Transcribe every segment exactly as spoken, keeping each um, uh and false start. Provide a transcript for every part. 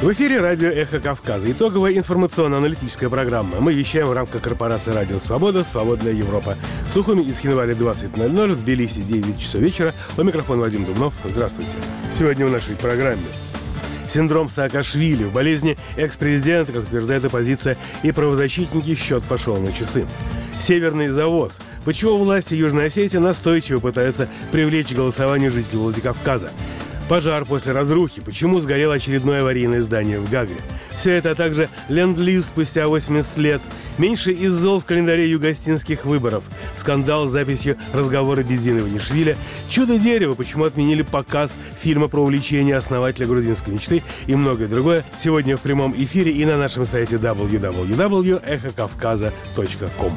В эфире радио «Эхо Кавказа». Итоговая информационно-аналитическая программа. Мы вещаем в рамках корпорации «Радио Свобода. Свободная Европа». В Сухуми из Хинвали двадцать ноль ноль, в Тбилиси девять часов вечера. У микрофона Вадим Дубнов. Здравствуйте. Сегодня в нашей программе синдром Саакашвили. В болезни экс-президента, как утверждает оппозиция и правозащитники, счет пошел на часы. Северный завоз. Почему власти Южной Осетии настойчиво пытаются привлечь к голосованию жителей Владикавказа? Пожар после разрухи. Почему сгорело очередное аварийное здание в Гагре? Все это, а также ленд-лиз спустя восемьдесят лет. Меньше из зол в календаре югостинских выборов. Скандал с записью разговора Бедзина Иванишвили. Чудо-дерево. Почему отменили показ фильма про увлечение основателя грузинской мечты и многое другое. Сегодня в прямом эфире и на нашем сайте дабл ю дабл ю дабл ю точка эхо кавказа точка ком.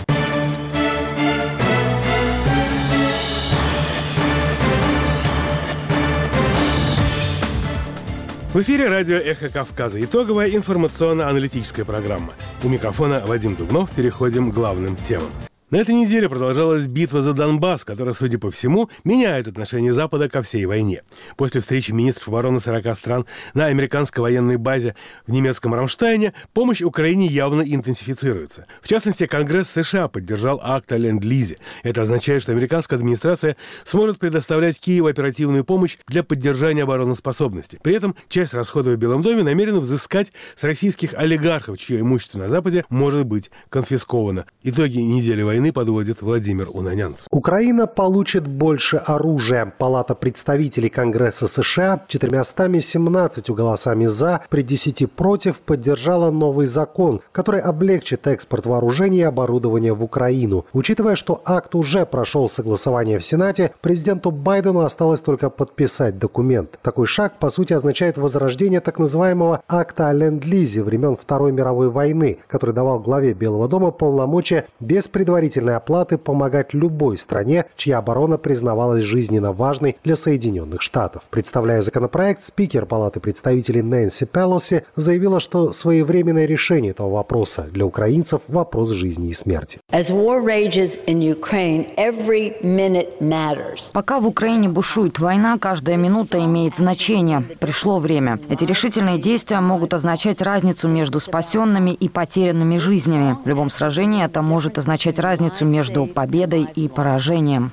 В эфире радио «Эхо Кавказа». Итоговая информационно-аналитическая программа. У микрофона Вадим Дубнов. Переходим к главным темам. На этой неделе продолжалась битва за Донбасс, которая, судя по всему, меняет отношение Запада ко всей войне. После встречи министров обороны сорока стран на американской военной базе в немецком Рамштайне помощь Украине явно интенсифицируется. В частности, Конгресс США поддержал акт о ленд-лизе. Это означает, что американская администрация сможет предоставлять Киеву оперативную помощь для поддержания обороноспособности. При этом часть расходов в Белом доме намерены взыскать с российских олигархов, чье имущество на Западе может быть конфисковано. Итоги недели войны подводит Владимир Унанянц. Украина получит больше оружия. Палата представителей Конгресса США четырьмястами семнадцатью голосами «за» при десяти против поддержала новый закон, который облегчит экспорт вооружений и оборудования в Украину. Учитывая, что акт уже прошел согласование в Сенате, президенту Байдену осталось только подписать документ. Такой шаг, по сути, означает возрождение так называемого акта о ленд-лизе времен Второй мировой войны, который давал главе Белого дома полномочия без предварительной оплаты помогать любой стране, чья оборона признавалась жизненно важной для Соединенных Штатов. Представляя законопроект, спикер Палаты представителей Нэнси Пелоси заявила, что своевременное решение этого вопроса для украинцев – вопрос жизни и смерти. Пока в Украине бушует война, каждая минута имеет значение. Пришло время. Эти решительные действия могут означать разницу между спасенными и потерянными жизнями. В любом сражении это может означать разницу между победой и поражением.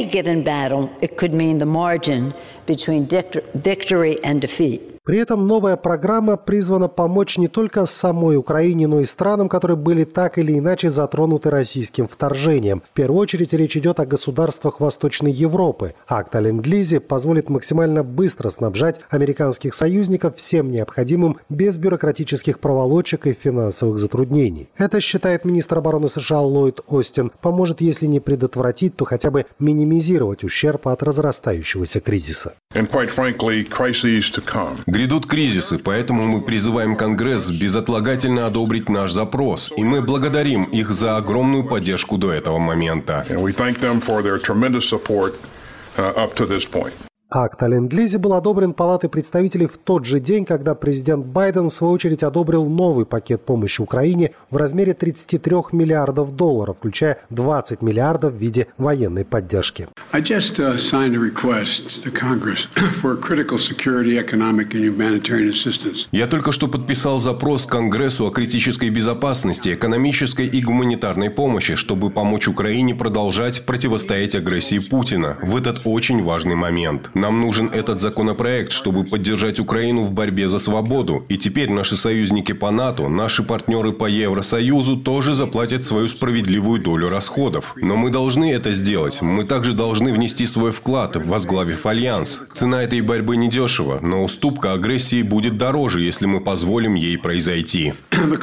При этом новая программа призвана помочь не только самой Украине, но и странам, которые были так или иначе затронуты российским вторжением. В первую очередь речь идет о государствах Восточной Европы. Акт о ленд-лизе позволит максимально быстро снабжать американских союзников всем необходимым без бюрократических проволочек и финансовых затруднений. Это, считает министр обороны США Ллойд Остин, поможет, если не предотвратить, то хотя бы минимизировать ущерб от разрастающегося кризиса. Грядут кризисы, поэтому мы призываем Конгресс безотлагательно одобрить наш запрос, и мы благодарим их за огромную поддержку до этого момента. Акт о ленд-лизе был одобрен Палатой представителей в тот же день, когда президент Байден, в свою очередь, одобрил новый пакет помощи Украине в размере тридцати трёх миллиардов долларов, включая двадцать миллиардов в виде военной поддержки. Я только что подписал запрос Конгрессу о критической безопасности, экономической и гуманитарной помощи, чтобы помочь Украине продолжать противостоять агрессии Путина в этот очень важный момент. Нам нужен этот законопроект, чтобы поддержать Украину в борьбе за свободу. И теперь наши союзники по НАТО, наши партнеры по Евросоюзу тоже заплатят свою справедливую долю расходов. Но мы должны это сделать. Мы также должны внести свой вклад, возглавив альянс. Цена этой борьбы недешева, но уступка агрессии будет дороже, если мы позволим ей произойти.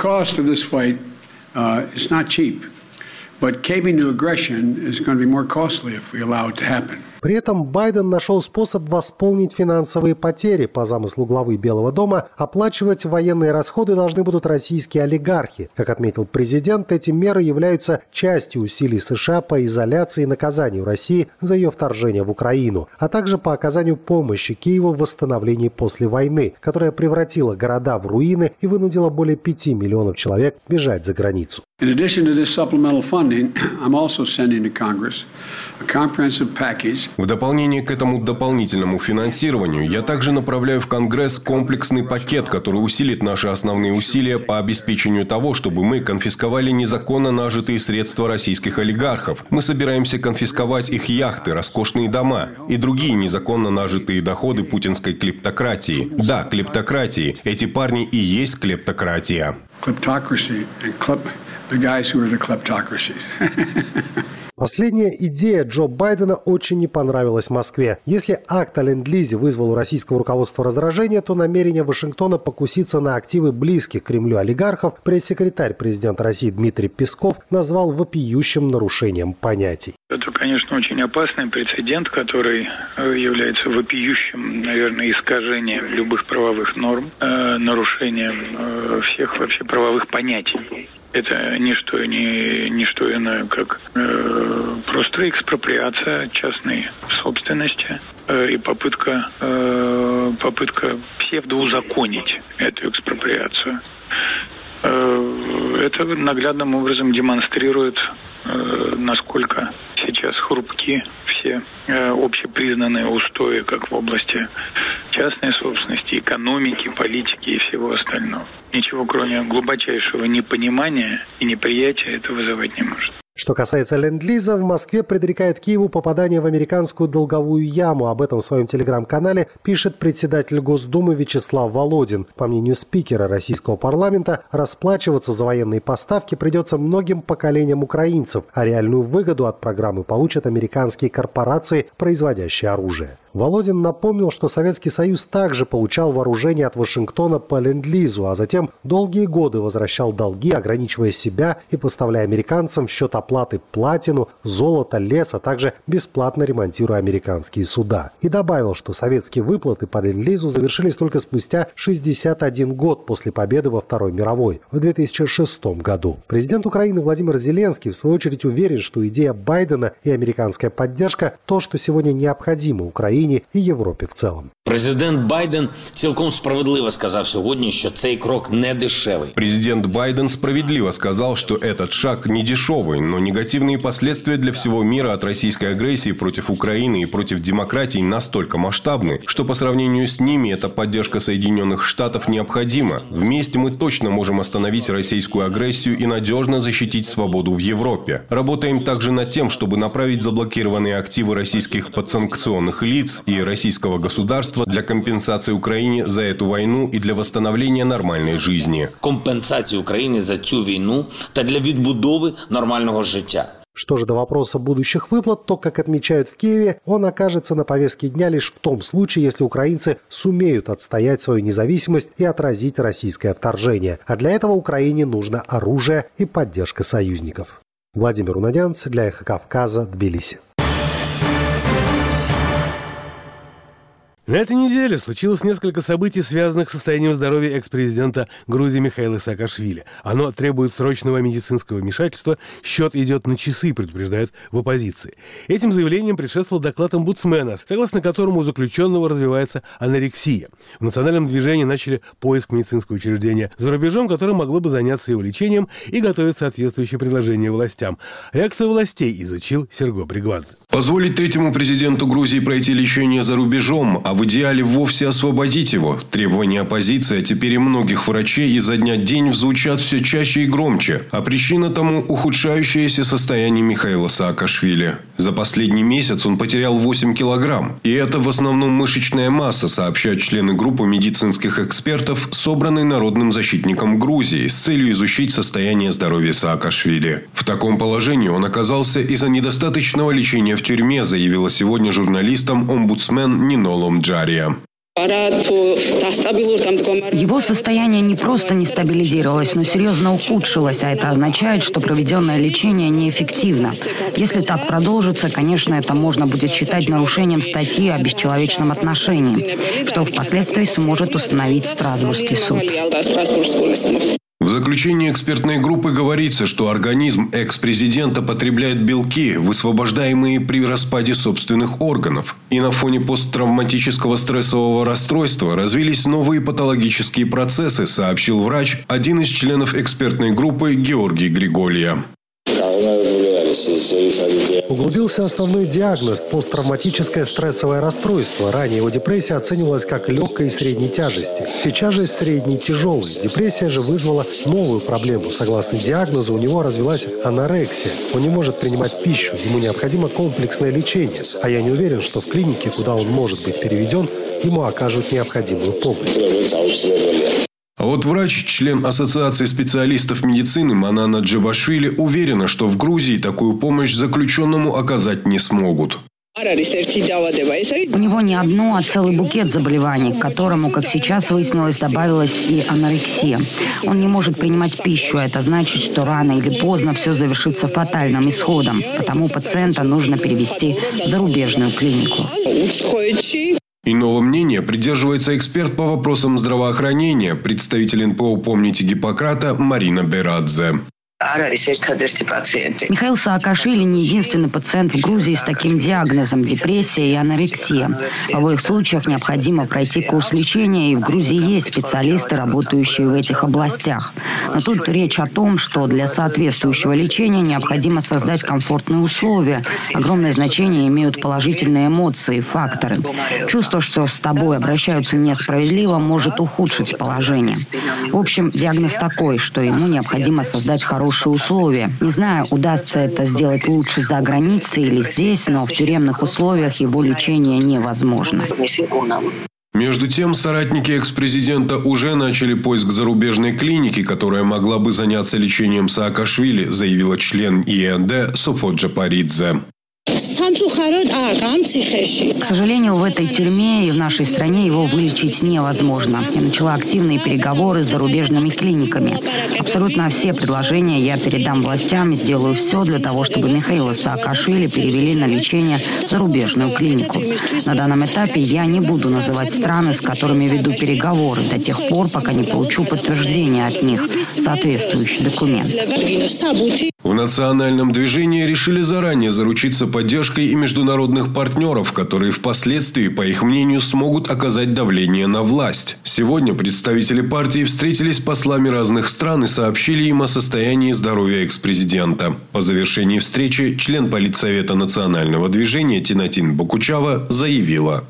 But caving to aggression is going to be more costly if we allow it to happen. При этом Байден нашел способ восполнить финансовые потери. По замыслу главы Белого дома, оплачивать военные расходы должны будут российские олигархи. Как отметил президент, эти меры являются частью усилий США по изоляции и наказанию России за ее вторжение в Украину, а также по оказанию помощи Киеву в восстановлении после войны, которая превратила города в руины и вынудила более пяти миллионов человек бежать за границу. In addition to this supplemental funding, I'm also sending to Congress a comprehensive package В дополнение к этому дополнительному финансированию, я также направляю в Конгресс комплексный пакет, который усилит наши основные усилия по обеспечению того, чтобы мы конфисковали незаконно нажитые средства российских олигархов. Мы собираемся конфисковать их яхты, роскошные дома и другие незаконно нажитые доходы путинской клептократии. Да, клептократии. Эти парни и есть клептократия. Последняя идея Джо Байдена очень не понравилась Москве. Если акт о ленд-лизе вызвал у российского руководства раздражение, то намерение Вашингтона покуситься на активы близких к Кремлю олигархов пресс-секретарь президента России Дмитрий Песков назвал вопиющим нарушением понятий. Это, конечно, очень опасный прецедент, который является вопиющим, наверное, искажением любых правовых норм, э, нарушением э, всех вообще правовых понятий. Это не что, не, не что иное, как э, просто экспроприация частной собственности э, и попытка, э, попытка псевдоузаконить эту экспроприацию. Э, это наглядным образом демонстрирует, э, насколько сейчас хрупки все э, общепризнанные устои как в области частной собственности, экономики, политики и всего остального. Ничего, кроме глубочайшего непонимания и неприятия, это вызывать не может. Что касается ленд-лиза, в Москве предрекает Киеву попадание в американскую долговую яму. Об этом в своем телеграм-канале пишет председатель Госдумы Вячеслав Володин. По мнению спикера российского парламента, расплачиваться за военные поставки придется многим поколениям украинцев, а реальную выгоду от программы получат американские корпорации, производящие оружие. Володин напомнил, что Советский Союз также получал вооружение от Вашингтона по ленд-лизу, а затем долгие годы возвращал долги, ограничивая себя и поставляя американцам в счет оплаты платину, золото, лес, а также бесплатно ремонтируя американские суда. И добавил, что советские выплаты по ленд-лизу завершились только спустя шестьдесят один год после победы во Второй мировой, в две тысячи шестом году. Президент Украины Владимир Зеленский, в свою очередь, уверен, что идея Байдена и американская поддержка – то, что сегодня необходимо Украине і Європі в цілому. Президент Байден цілком справедливо сказав сьогодні, що цей крок не дешевий. Президент Байден справедливо сказал, что этот шаг не дешевый, но негативные последствия для всего мира от российской агрессии против Украины и против демократии настолько масштабны, что по сравнению с ними эта поддержка Соединенных Штатов необходима. Вместе мы точно можем остановить российскую агрессию и надежно защитить свободу в Европе. Работаем также над тем, чтобы направить заблокированные активы российских подсанкционных лиц и российского государства для компенсации Украине за эту войну и для восстановления нормальной жизни. Компенсації України за цю війну та для відбудови нормального життя. Что же до вопроса будущих выплат, то, как отмечают в Киеве, он окажется на повестке дня лишь в том случае, если украинцы сумеют отстоять свою независимость и отразить российское вторжение. А для этого Украине нужно оружие и поддержка союзников. Владимир Унадянц для Эхо Кавказа, Тбилиси. На этой неделе случилось несколько событий, связанных с состоянием здоровья экс-президента Грузии Михаила Саакашвили. Оно требует срочного медицинского вмешательства. Счет идет на часы, предупреждают в оппозиции. Этим заявлением предшествовал доклад омбудсмена, согласно которому у заключенного развивается анорексия. В национальном движении начали поиск медицинского учреждения за рубежом, которое могло бы заняться его лечением, и готовят соответствующее предложение властям. Реакцию властей изучил Серго Бригвадзе. Позволить третьему президенту Грузии пройти лечение за рубежом, а в идеале вовсе освободить его. Требования оппозиции, а теперь и многих врачей изо дня в день звучат все чаще и громче. А причина тому – ухудшающееся состояние Михаила Саакашвили. За последний месяц он потерял восемь килограмм. И это в основном мышечная масса, сообщают члены группы медицинских экспертов, собранной Народным защитником Грузии, с целью изучить состояние здоровья Саакашвили. В таком положении он оказался из-за недостаточного лечения в тюрьме, заявила сегодня журналистам омбудсмен Нинолом Джария. Его состояние не просто не стабилизировалось, но серьезно ухудшилось, а это означает, что проведенное лечение неэффективно. Если так продолжится, конечно, это можно будет считать нарушением статьи о бесчеловечном отношении, что впоследствии сможет установить Страсбургский суд. В заключении экспертной группы говорится, что организм экс-президента потребляет белки, высвобождаемые при распаде собственных органов. И на фоне посттравматического стрессового расстройства развились новые патологические процессы, сообщил врач, один из членов экспертной группы Георгий Григолья. Углубился основной диагноз – посттравматическое стрессовое расстройство. Ранее его депрессия оценивалась как легкой и средней тяжести. Сейчас же средней и тяжелой. Депрессия же вызвала новую проблему. Согласно диагнозу, у него развилась анорексия. Он не может принимать пищу, ему необходимо комплексное лечение. А я не уверен, что в клинике, куда он может быть переведен, ему окажут необходимую помощь. А вот врач, член Ассоциации специалистов медицины Манана Джебашвили уверена, что в Грузии такую помощь заключенному оказать не смогут. У него не одно, а целый букет заболеваний, к которому, как сейчас выяснилось, добавилась и анорексия. Он не может принимать пищу, а это значит, что рано или поздно все завершится фатальным исходом. Потому пациента нужно перевести в зарубежную клинику. Иного мнения придерживается эксперт по вопросам здравоохранения, представитель эн пэ о «Помните Гиппократа» Марина Берадзе. Михаил Саакашвили не единственный пациент в Грузии с таким диагнозом – депрессия и анорексия. В обоих случаях необходимо пройти курс лечения, и в Грузии есть специалисты, работающие в этих областях. Но тут речь о том, что для соответствующего лечения необходимо создать комфортные условия. Огромное значение имеют положительные эмоции и факторы. Чувство, что с тобой обращаются несправедливо, может ухудшить положение. В общем, диагноз такой, что ему необходимо создать хорошие условия. Не знаю, удастся это сделать лучше за границей или здесь, но в тюремных условиях его лечение невозможно. Между тем, соратники экс-президента уже начали поиск зарубежной клиники, которая могла бы заняться лечением Саакашвили, заявила член и эн дэ Софо Джапаридзе. К сожалению, в этой тюрьме и в нашей стране его вылечить невозможно. Я начала активные переговоры с зарубежными клиниками. Абсолютно все предложения я передам властям и сделаю все для того, чтобы Михаила Саакашвили перевели на лечение в зарубежную клинику. На данном этапе я не буду называть страны, с которыми веду переговоры, до тех пор, пока не получу подтверждение от них, соответствующий документ. В национальном движении решили заранее заручиться поддержкой и международных партнеров, которые впоследствии, по их мнению, смогут оказать давление на власть. Сегодня представители партии встретились с послами разных стран и сообщили им о состоянии здоровья экс-президента. По завершении встречи член Политсовета национального движения Тинатин Бокучава заявила: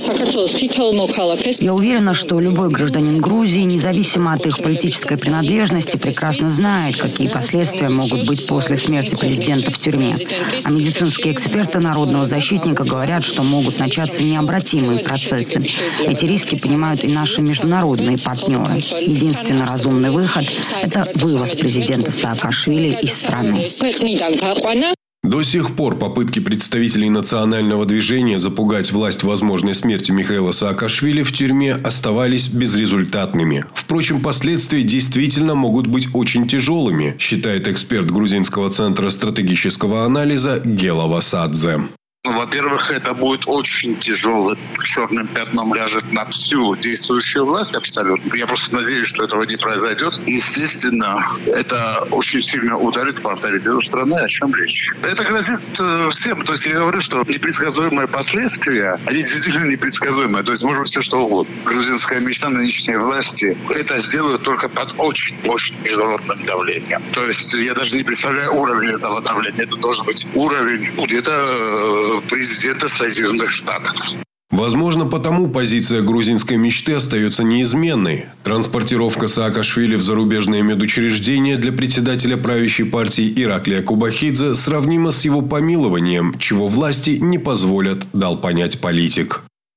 Я уверена, что любой гражданин Грузии, независимо от их политической принадлежности, прекрасно знает, какие последствия могут быть после смерти президента в тюрьме. А медицинские эксперты народного защитника говорят, что могут начаться необратимые процессы. Эти риски понимают и наши международные партнеры. Единственный разумный выход – это вывоз президента Саакашвили из страны. До сих пор попытки представителей национального движения запугать власть возможной смертью Михаила Саакашвили в тюрьме оставались безрезультатными. Впрочем, последствия действительно могут быть очень тяжелыми, считает эксперт Грузинского центра стратегического анализа Гела Васадзе. Ну, во-первых, это будет очень тяжелым черным пятном ляжет на всю действующую власть абсолютно. Я просто надеюсь, что этого не произойдет. Естественно, это очень сильно ударит по авторитету страны, о чем речь. Это грозит всем. То есть я говорю, что непредсказуемые последствия, они действительно непредсказуемые. То есть может все что угодно. Грузинская мечта нынешней власти это сделают только под очень мощным международным давлением. То есть я даже не представляю уровень этого давления. Это должен быть уровень где-то президента Соединенных Штатов. Возможно, потому позиция грузинской мечты остается неизменной. Транспортировка Саакашвили в зарубежные медучреждения для председателя правящей партии Ираклия Кубахидзе сравнима с его помилованием, чего власти не позволят, дал понять политик.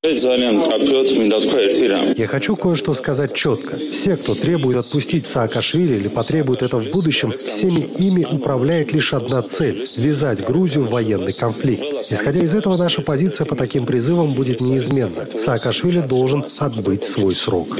Я хочу кое-что сказать четко. Все, кто требует отпустить Саакашвили или потребует это в будущем, всеми ими управляет лишь одна цель – ввязать Грузию в военный конфликт. Исходя из этого, наша позиция по таким призывам будет неизменна. Саакашвили должен отбыть свой срок.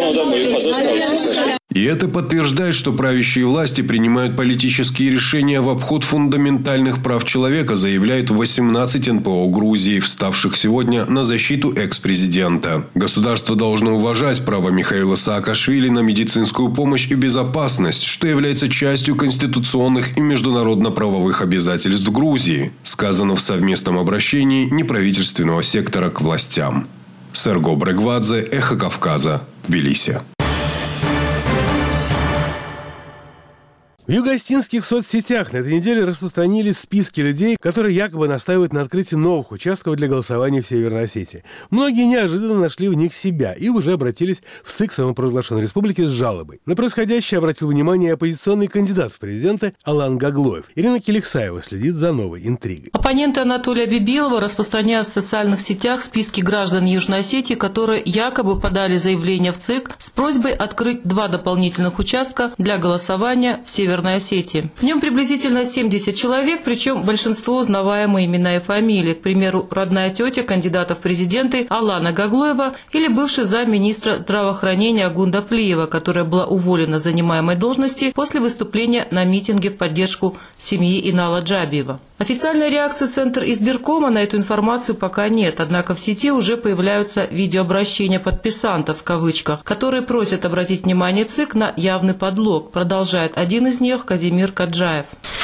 И это подтверждает, что правящие власти принимают политические решения в обход фундаментальных прав человека, заявляют восемнадцать эн пэ о Грузии, вставших сегодня на защиту экс-президента. Государство должно уважать право Михаила Саакашвили на медицинскую помощь и безопасность, что является частью конституционных и международно-правовых обязательств Грузии, сказано в совместном обращении неправительственного сектора к властям. Серго Брегвадзе, Эхо Кавказа, Тбилиси. В югоостинских соцсетях на этой неделе распространились списки людей, которые якобы настаивают на открытии новых участков для голосования в Северной Осетии. Многие неожиданно нашли в них себя и уже обратились в ЦИК самопровозглашенной республики с жалобой. На происходящее обратил внимание оппозиционный кандидат в президенты Алан Гаглоев. Ирина Келексаева следит за новой интригой. Оппоненты Анатолия Бибилова распространяют в социальных сетях списки граждан Южной Осетии, которые якобы подали заявление в ЦИК с просьбой открыть два дополнительных участка для голосования в Северной Осетии. В нем приблизительно семьдесят человек, причем большинство узнаваемые имена и фамилии. К примеру, родная тетя кандидата в президенты Алана Гаглоева или бывший замминистра здравоохранения Агунда Плиева, которая была уволена с занимаемой должности после выступления на митинге в поддержку семьи Инала Джабиева. Официальной реакции Центра избиркома на эту информацию пока нет, однако в сети уже появляются видеообращения подписантов в кавычках, которые просят обратить внимание ЦИК на явный подлог, продолжает один из них Казимир Каджаев.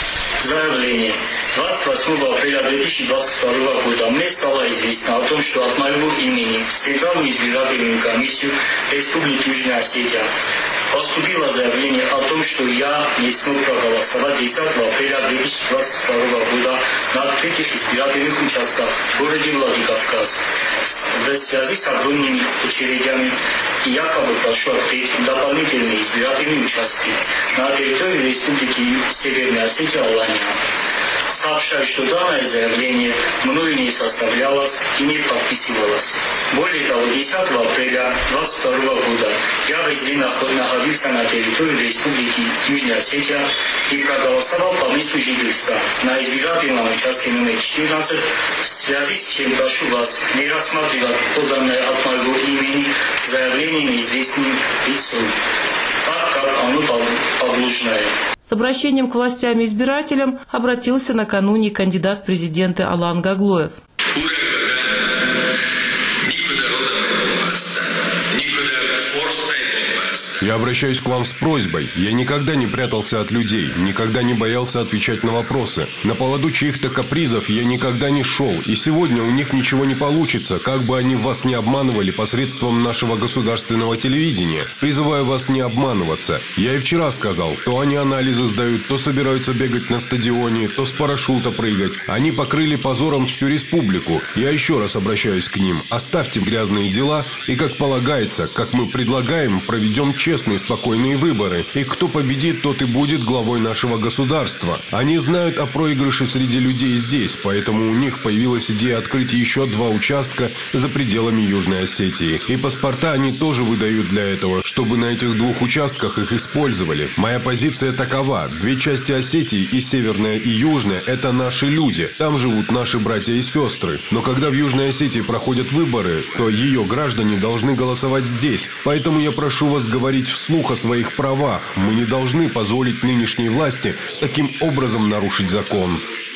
Заявление. двадцать восьмого апреля две тысячи двадцать второго года мне стало известно о том, что от моего имени в Центральную избирательную комиссию Республики Южная Осетия поступило заявление о том, что я не смог проголосовать десятого апреля две тысячи двадцать второго года на открытых избирательных участках в городе Владикавказ. В связи с огромными очередями якобы прошу открыть дополнительные избирательные участки на территории Республики Северная Осетия Алания. Сообщаю, что данное заявление мною не составлялось и не подписывалось. Более того, десятого апреля две тысячи двадцать второго года я весь день находился на территории Республики Южная Осетия и проголосовал по месту жительства на избирательном участке номер четырнадцать, в связи с чем прошу вас не рассматривать поданное от моего имени заявление неизвестным лицом, так как оно подложное. С обращением к властям и избирателям обратился накануне кандидат в президенты Алан Гаглоев. Я обращаюсь к вам с просьбой. Я никогда не прятался от людей, никогда не боялся отвечать на вопросы. На поводу чьих-то капризов я никогда не шел. И сегодня у них ничего не получится, как бы они вас не обманывали посредством нашего государственного телевидения. Призываю вас не обманываться. Я и вчера сказал, то они анализы сдают, то собираются бегать на стадионе, то с парашюта прыгать. Они покрыли позором всю республику. Я еще раз обращаюсь к ним. Оставьте грязные дела и, как полагается, как мы предлагаем, проведем честно. Честные, спокойные выборы. И кто победит, тот и будет главой нашего государства. Они знают о проигрыше среди людей здесь, поэтому у них появилась идея открыть еще два участка за пределами Южной Осетии. И паспорта они тоже выдают для этого, чтобы на этих двух участках их использовали. Моя позиция такова. Две части Осетии, и Северная, и Южная, это наши люди. Там живут наши братья и сестры. Но когда в Южной Осетии проходят выборы, то ее граждане должны голосовать здесь. Поэтому я прошу вас говорить вслух о своих правах. Мы не должны позволить нынешней власти таким образом нарушить закон.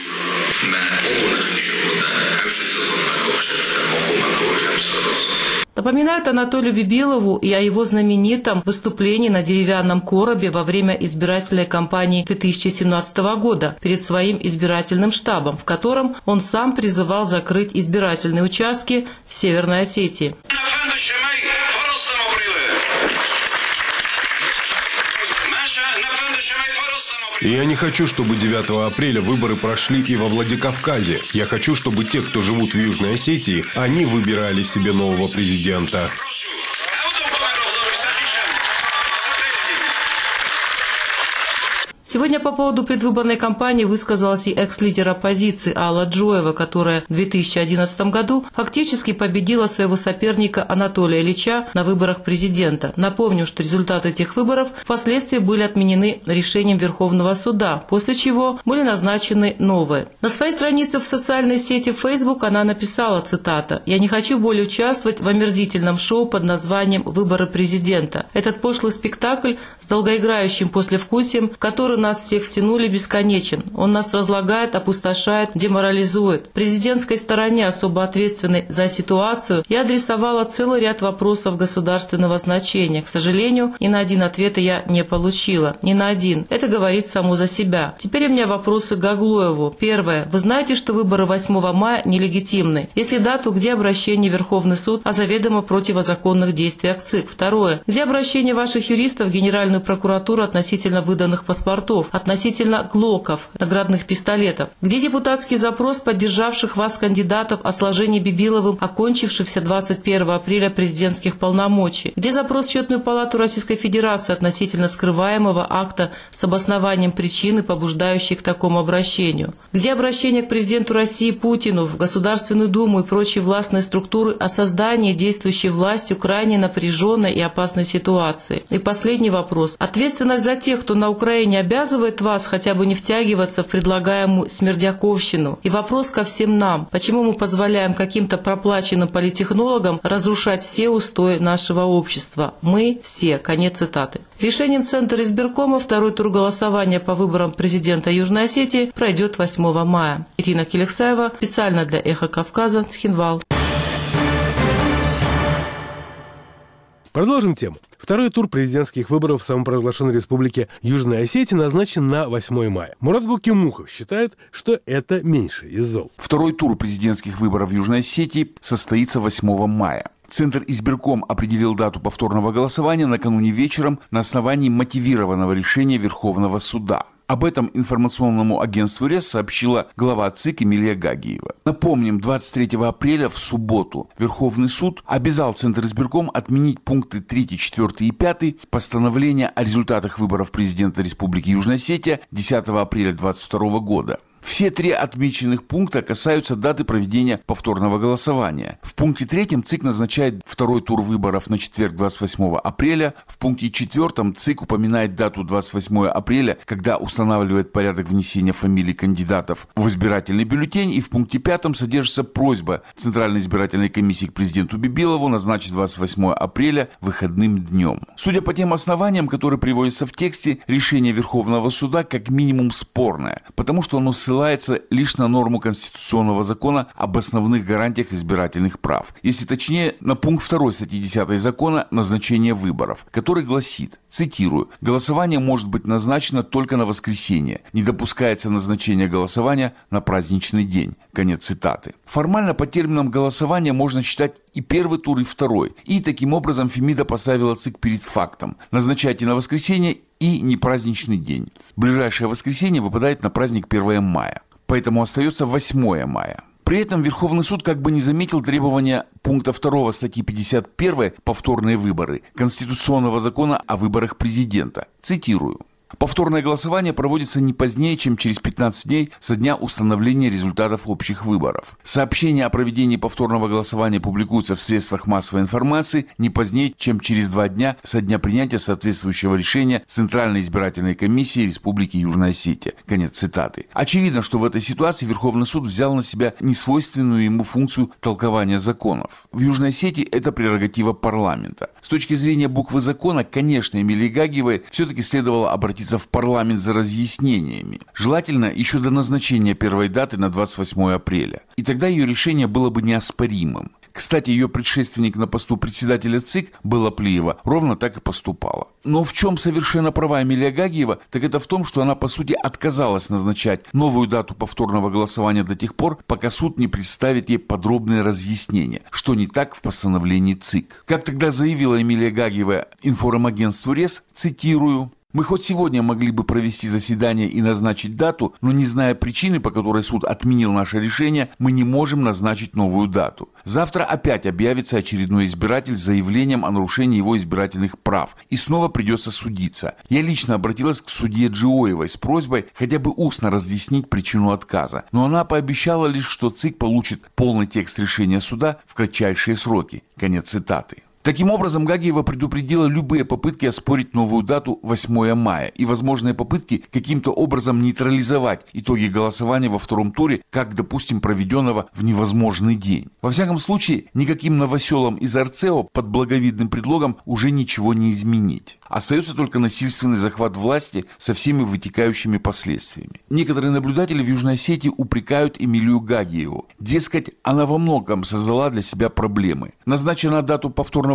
Напоминают Анатолию Бибилову и о его знаменитом выступлении на деревянном коробе во время избирательной кампании две тысячи семнадцатого года перед своим избирательным штабом, в котором он сам призывал закрыть избирательные участки в Северной Осетии. И я не хочу, чтобы девятого апреля выборы прошли и во Владикавказе. Я хочу, чтобы те, кто живут в Южной Осетии, они выбирали себе нового президента. Сегодня по поводу предвыборной кампании высказалась и экс-лидер оппозиции Алла Джоева, которая в две тысячи одиннадцатом году фактически победила своего соперника Анатолия Ильича на выборах президента. Напомню, что результаты этих выборов впоследствии были отменены решением Верховного суда, после чего были назначены новые. На своей странице в социальной сети Facebook она написала, цитата, «Я не хочу более участвовать в омерзительном шоу под названием «Выборы президента». Этот пошлый спектакль с долгоиграющим послевкусием, в который нас всех втянули, бесконечен. Он нас разлагает, опустошает, деморализует. Президентской стороне, особо ответственной за ситуацию, я адресовала целый ряд вопросов государственного значения. К сожалению, ни на один ответа я не получила. Ни на один. Это говорит само за себя. Теперь у меня вопросы к Гаглоеву. Первое. Вы знаете, что выборы восьмого мая нелегитимны? Если да, то где обращение в Верховный суд о заведомо противозаконных действиях ЦИК? Второе. Где обращение ваших юристов в Генеральную прокуратуру относительно выданных паспортов? паспортов относительно глоков, наградных пистолетов? Где депутатский запрос поддержавших вас кандидатов о сложении Бибиловым окончившихся двадцать первого апреля президентских полномочий? Где запрос в Счетную палату Российской Федерации относительно скрываемого акта с обоснованием причины, побуждающей к такому обращению? Где обращение к президенту России Путину в Государственную Думу и прочие властные структуры о создании действующей властью крайне напряженной и опасной ситуации? И последний вопрос. Ответственность за тех, кто на Украине, обязывает вас хотя бы не втягиваться в предлагаемую смердяковщину? И вопрос ко всем нам. Почему мы позволяем каким-то проплаченным политтехнологам разрушать все устои нашего общества? Мы все. Конец цитаты. Решением Центра избиркома второй тур голосования по выборам президента Южной Осетии пройдет восьмого мая. Ирина Келексаева, специально для «Эхо Кавказа», Цхинвал. Продолжим тему. Второй тур президентских выборов в самопровозглашенной республике Южная Осетия назначен на восьмое мая. Мурат Букимухов считает, что это меньше из зол. Второй тур президентских выборов в Южной Осетии состоится восьмого мая. Центр избирком определил дату повторного голосования накануне вечером на основании мотивированного решения Верховного суда. Об этом информационному агентству РЕС сообщила глава ЦИК Эмилия Гагиева. Напомним, двадцать третьего апреля в субботу Верховный суд обязал Центр избирком отменить пункты третий, четвёртый и пятый постановления о результатах выборов президента Республики Южная Осетия десятого апреля двадцать второго года. Все три отмеченных пункта касаются даты проведения повторного голосования. В пункте третьем ЦИК назначает второй тур выборов на четверг двадцать восьмого апреля. В пункте четвертом ЦИК упоминает дату двадцать восьмого апреля, когда устанавливает порядок внесения фамилий кандидатов в избирательный бюллетень. И в пункте пятом содержится просьба Центральной избирательной комиссии к президенту Бибилову назначить двадцать восьмого апреля выходным днем. Судя по тем основаниям, которые приводятся в тексте, решение Верховного суда как минимум спорное, потому что оно ссылается лишь на норму Конституционного закона об основных гарантиях избирательных прав. Если точнее, на пункт второй статьи десятой закона «Назначение выборов», который гласит, цитирую, «Голосование может быть назначено только на воскресенье. Не допускается назначение голосования на праздничный день». Конец цитаты. Формально по терминам голосования можно считать и первый тур, и второй. И таким образом Фемида поставила ЦИК перед фактом. Назначайте на воскресенье и не праздничный день. Ближайшее воскресенье выпадает на праздник первого мая. Поэтому остается восьмое мая. При этом Верховный суд как бы не заметил требования пункта второго статьи пятьдесят первой «Повторные выборы» Конституционного закона о выборах президента. Цитирую. Повторное голосование проводится не позднее, чем через пятнадцать дней со дня установления результатов общих выборов. Сообщение о проведении повторного голосования публикуется в средствах массовой информации не позднее, чем через два дня со дня принятия соответствующего решения Центральной избирательной комиссии Республики Южная Осетия. Конец цитаты. Очевидно, что в этой ситуации Верховный суд взял на себя несвойственную ему функцию толкования законов. В Южной Осетии это прерогатива парламента. С точки зрения буквы закона, конечно, Эмилии Гагиевой все-таки следовало обратиться в парламент за разъяснениями. Желательно еще до назначения первой даты на двадцать восьмое апреля. И тогда ее решение было бы неоспоримым. Кстати, ее предшественник на посту председателя ЦИК Белла Плиева ровно так и поступала. Но в чем совершенно права Эмилия Гагиева, так это в том, что она по сути отказалась назначать новую дату повторного голосования до тех пор, пока суд не представит ей подробные разъяснения, что не так в постановлении ЦИК. Как тогда заявила Эмилия Гагиева информагентству РЕС, цитирую, «Мы хоть сегодня могли бы провести заседание и назначить дату, но не зная причины, по которой суд отменил наше решение, мы не можем назначить новую дату. Завтра опять объявится очередной избиратель с заявлением о нарушении его избирательных прав, и снова придется судиться. Я лично обратилась к судье Джиоевой с просьбой хотя бы устно разъяснить причину отказа, но она пообещала лишь, что ЦИК получит полный текст решения суда в кратчайшие сроки». Конец цитаты. Таким образом, Гагиева предупредила любые попытки оспорить новую дату восьмое мая и возможные попытки каким-то образом нейтрализовать итоги голосования во втором туре, как, допустим, проведенного в невозможный день. Во всяком случае, никаким новоселам из Арцео под благовидным предлогом уже ничего не изменить. Остается только насильственный захват власти со всеми вытекающими последствиями. Некоторые наблюдатели в Южной Осетии упрекают Эмилию Гагиеву. Дескать, она во многом создала для себя проблемы. Назначена дату повторного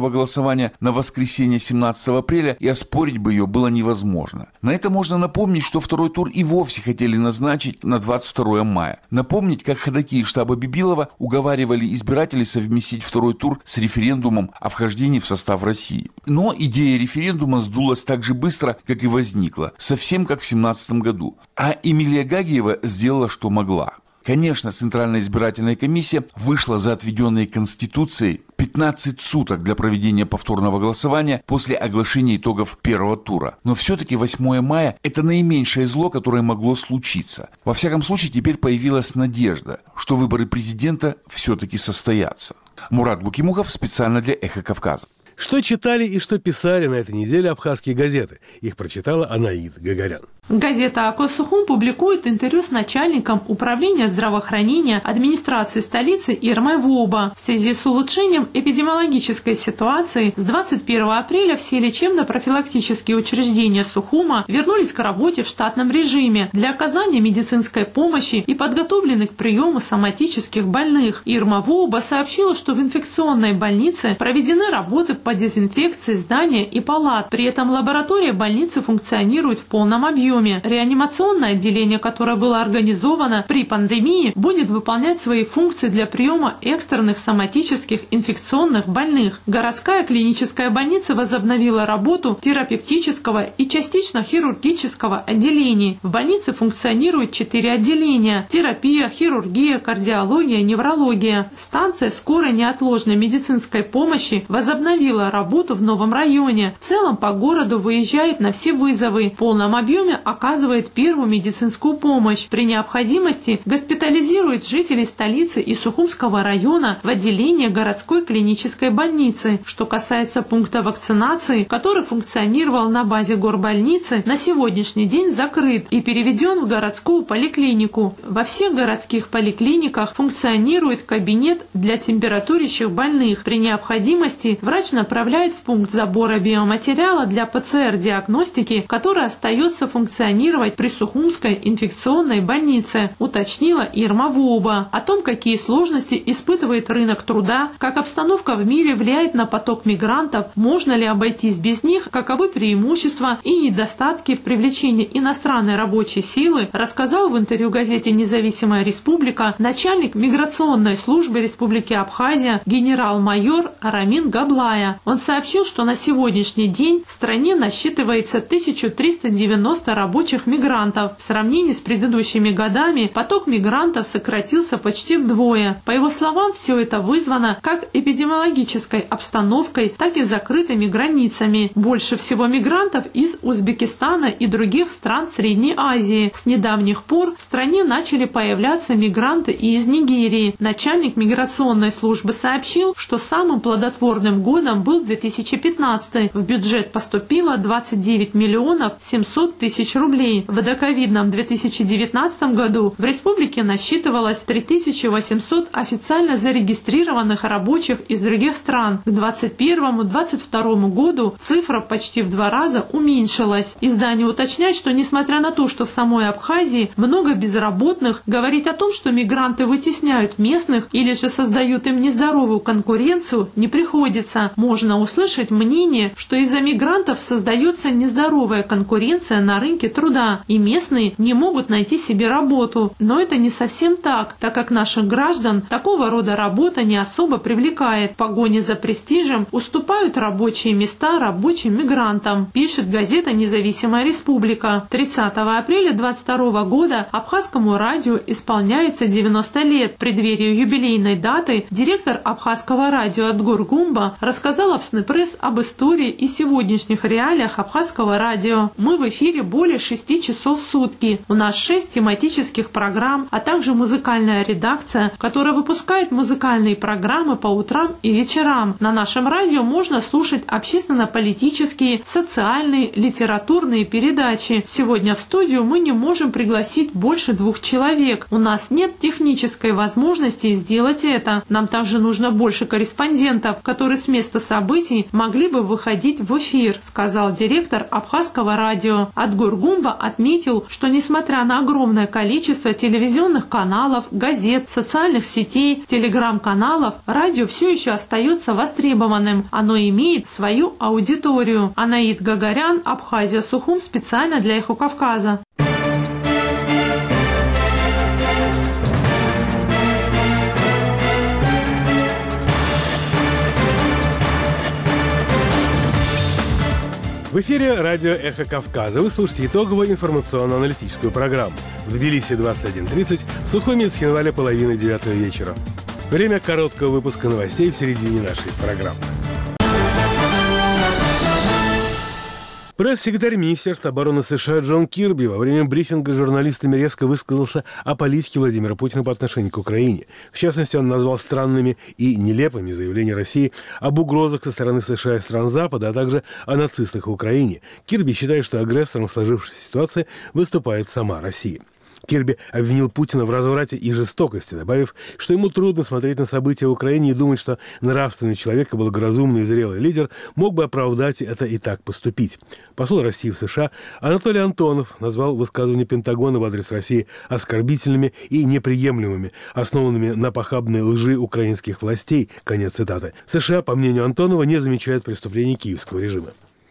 повторного голосования на воскресенье семнадцатого апреля, и оспорить бы ее было невозможно. На это можно напомнить, что второй тур и вовсе хотели назначить на двадцать второе мая. Напомнить, как ходаки из штаба Бибилова уговаривали избирателей совместить второй тур с референдумом о вхождении в состав России. Но идея референдума сдулась так же быстро, как и возникла, совсем как в семнадцатом году. А Эмилия Гагиева сделала, что могла. Конечно, Центральная избирательная комиссия вышла за отведенные Конституцией пятнадцать суток для проведения повторного голосования после оглашения итогов первого тура. Но все-таки восьмое мая – это наименьшее зло, которое могло случиться. Во всяком случае, теперь появилась надежда, что выборы президента все-таки состоятся. Мурат Букимухов специально для «Эхо Кавказа». Что читали и что писали на этой неделе абхазские газеты? Их прочитала Анаид Гагарян. Газета «Акосухум» публикует интервью с начальником управления здравоохранения администрации столицы Ирмой Воба. В связи с улучшением эпидемиологической ситуации с двадцать первого апреля все лечебно-профилактические учреждения Сухума вернулись к работе в штатном режиме для оказания медицинской помощи и подготовлены к приему соматических больных. Ирма Воба сообщила, что в инфекционной больнице проведены работы по дезинфекции здания и палат. При этом лаборатория больницы функционирует в полном объеме. Реанимационное отделение, которое было организовано при пандемии, будет выполнять свои функции для приема экстренных соматических инфекционных больных. Городская клиническая больница возобновила работу терапевтического и частично хирургического отделений. В больнице функционирует четыре отделения: терапия, хирургия, кардиология, неврология. Станция скорой неотложной медицинской помощи возобновила работу в новом районе. В целом по городу выезжает на все вызовы. В полном объеме оказывает первую медицинскую помощь. При необходимости госпитализирует жителей столицы и Сухумского района в отделение городской клинической больницы. Что касается пункта вакцинации, который функционировал на базе горбольницы, на сегодняшний день закрыт и переведен в городскую поликлинику. Во всех городских поликлиниках функционирует кабинет для температурящих больных. При необходимости врач направляет в пункт забора биоматериала для ПЦР-диагностики, который остается функционировать при Сухумской инфекционной больнице, уточнила Ирма Воба. О том, какие сложности испытывает рынок труда, как обстановка в мире влияет на поток мигрантов, можно ли обойтись без них, каковы преимущества и недостатки в привлечении иностранной рабочей силы, рассказал в интервью газете «Независимая республика» начальник миграционной службы Республики Абхазия генерал-майор Рамин Габлая. Он сообщил, что на сегодняшний день в стране насчитывается тысяча триста девяносто рабочих мигрантов. В сравнении с предыдущими годами поток мигрантов сократился почти вдвое. По его словам, все это вызвано как эпидемиологической обстановкой, так и закрытыми границами. Больше всего мигрантов из Узбекистана и других стран Средней Азии. С недавних пор в стране начали появляться мигранты и из Нигерии. Начальник миграционной службы сообщил, что самым плодотворным годом был две тысячи пятнадцатый. В бюджет поступило двадцать девять миллионов семьсот тысяч рублей. В доковидном две тысячи девятнадцатом году в республике насчитывалось три тысячи восемьсот официально зарегистрированных рабочих из других стран. К двадцать первому — двадцать второму году цифра почти в два раза уменьшилась. Издание уточняет, что несмотря на то, что в самой Абхазии много безработных, говорить о том, что мигранты вытесняют местных или же создают им нездоровую конкуренцию, не приходится. Можно услышать мнение, что из-за мигрантов создается нездоровая конкуренция на рынке труда, и местные не могут найти себе работу. Но это не совсем так, так как наших граждан такого рода работа не особо привлекает. В погоне за престижем уступают рабочие места рабочим мигрантам, пишет газета «Независимая республика». тридцатого апреля двадцать второго года Абхазскому радио исполняется девяносто лет. В преддверии юбилейной даты директор Абхазского радио Адгур Гумба рассказал Абснепресс об истории и сегодняшних реалиях Абхазского радио. Мы в эфире более шести часов в сутки. У нас шесть тематических программ, а также музыкальная редакция, которая выпускает музыкальные программы по утрам и вечерам. На нашем радио можно слушать общественно-политические, социальные, литературные передачи. Сегодня в студию мы не можем пригласить больше двух человек. У нас нет технической возможности сделать это. Нам также нужно больше корреспондентов, которые с места событий могли бы выходить в эфир, сказал директор абхазского радио. Адгур Гумба отметил, что несмотря на огромное количество телевизионных каналов, газет, социальных сетей, телеграм-каналов, радио все еще остается востребованным. Оно имеет свою аудиторию. Анаид Гагарян, Абхазия, Сухум, специально для Эхо Кавказа. В эфире радио «Эхо Кавказа». Вы слушаете итоговую информационно-аналитическую программу. В Тбилиси двадцать один тридцать, в Сухуми и Цхинвале половина девятого вечера. Время короткого выпуска новостей в середине нашей программы. Пресс-секретарь Министерства обороны США Джон Кирби во время брифинга с журналистами резко высказался о политике Владимира Путина по отношению к Украине. В частности, он назвал странными и нелепыми заявления России об угрозах со стороны США и стран Запада, а также о нацистах в Украине. Кирби считает, что агрессором в сложившейся ситуации выступает сама Россия. Кирби обвинил Путина в разврате и жестокости, добавив, что ему трудно смотреть на события в Украине и думать, что нравственный человек и благоразумный и зрелый лидер мог бы оправдать это и так поступить. Посол России в США Анатолий Антонов назвал высказывания Пентагона в адрес России оскорбительными и неприемлемыми, основанными на похабной лжи украинских властей. Конец цитаты. США, по мнению Антонова, не замечают преступлений киевского режима.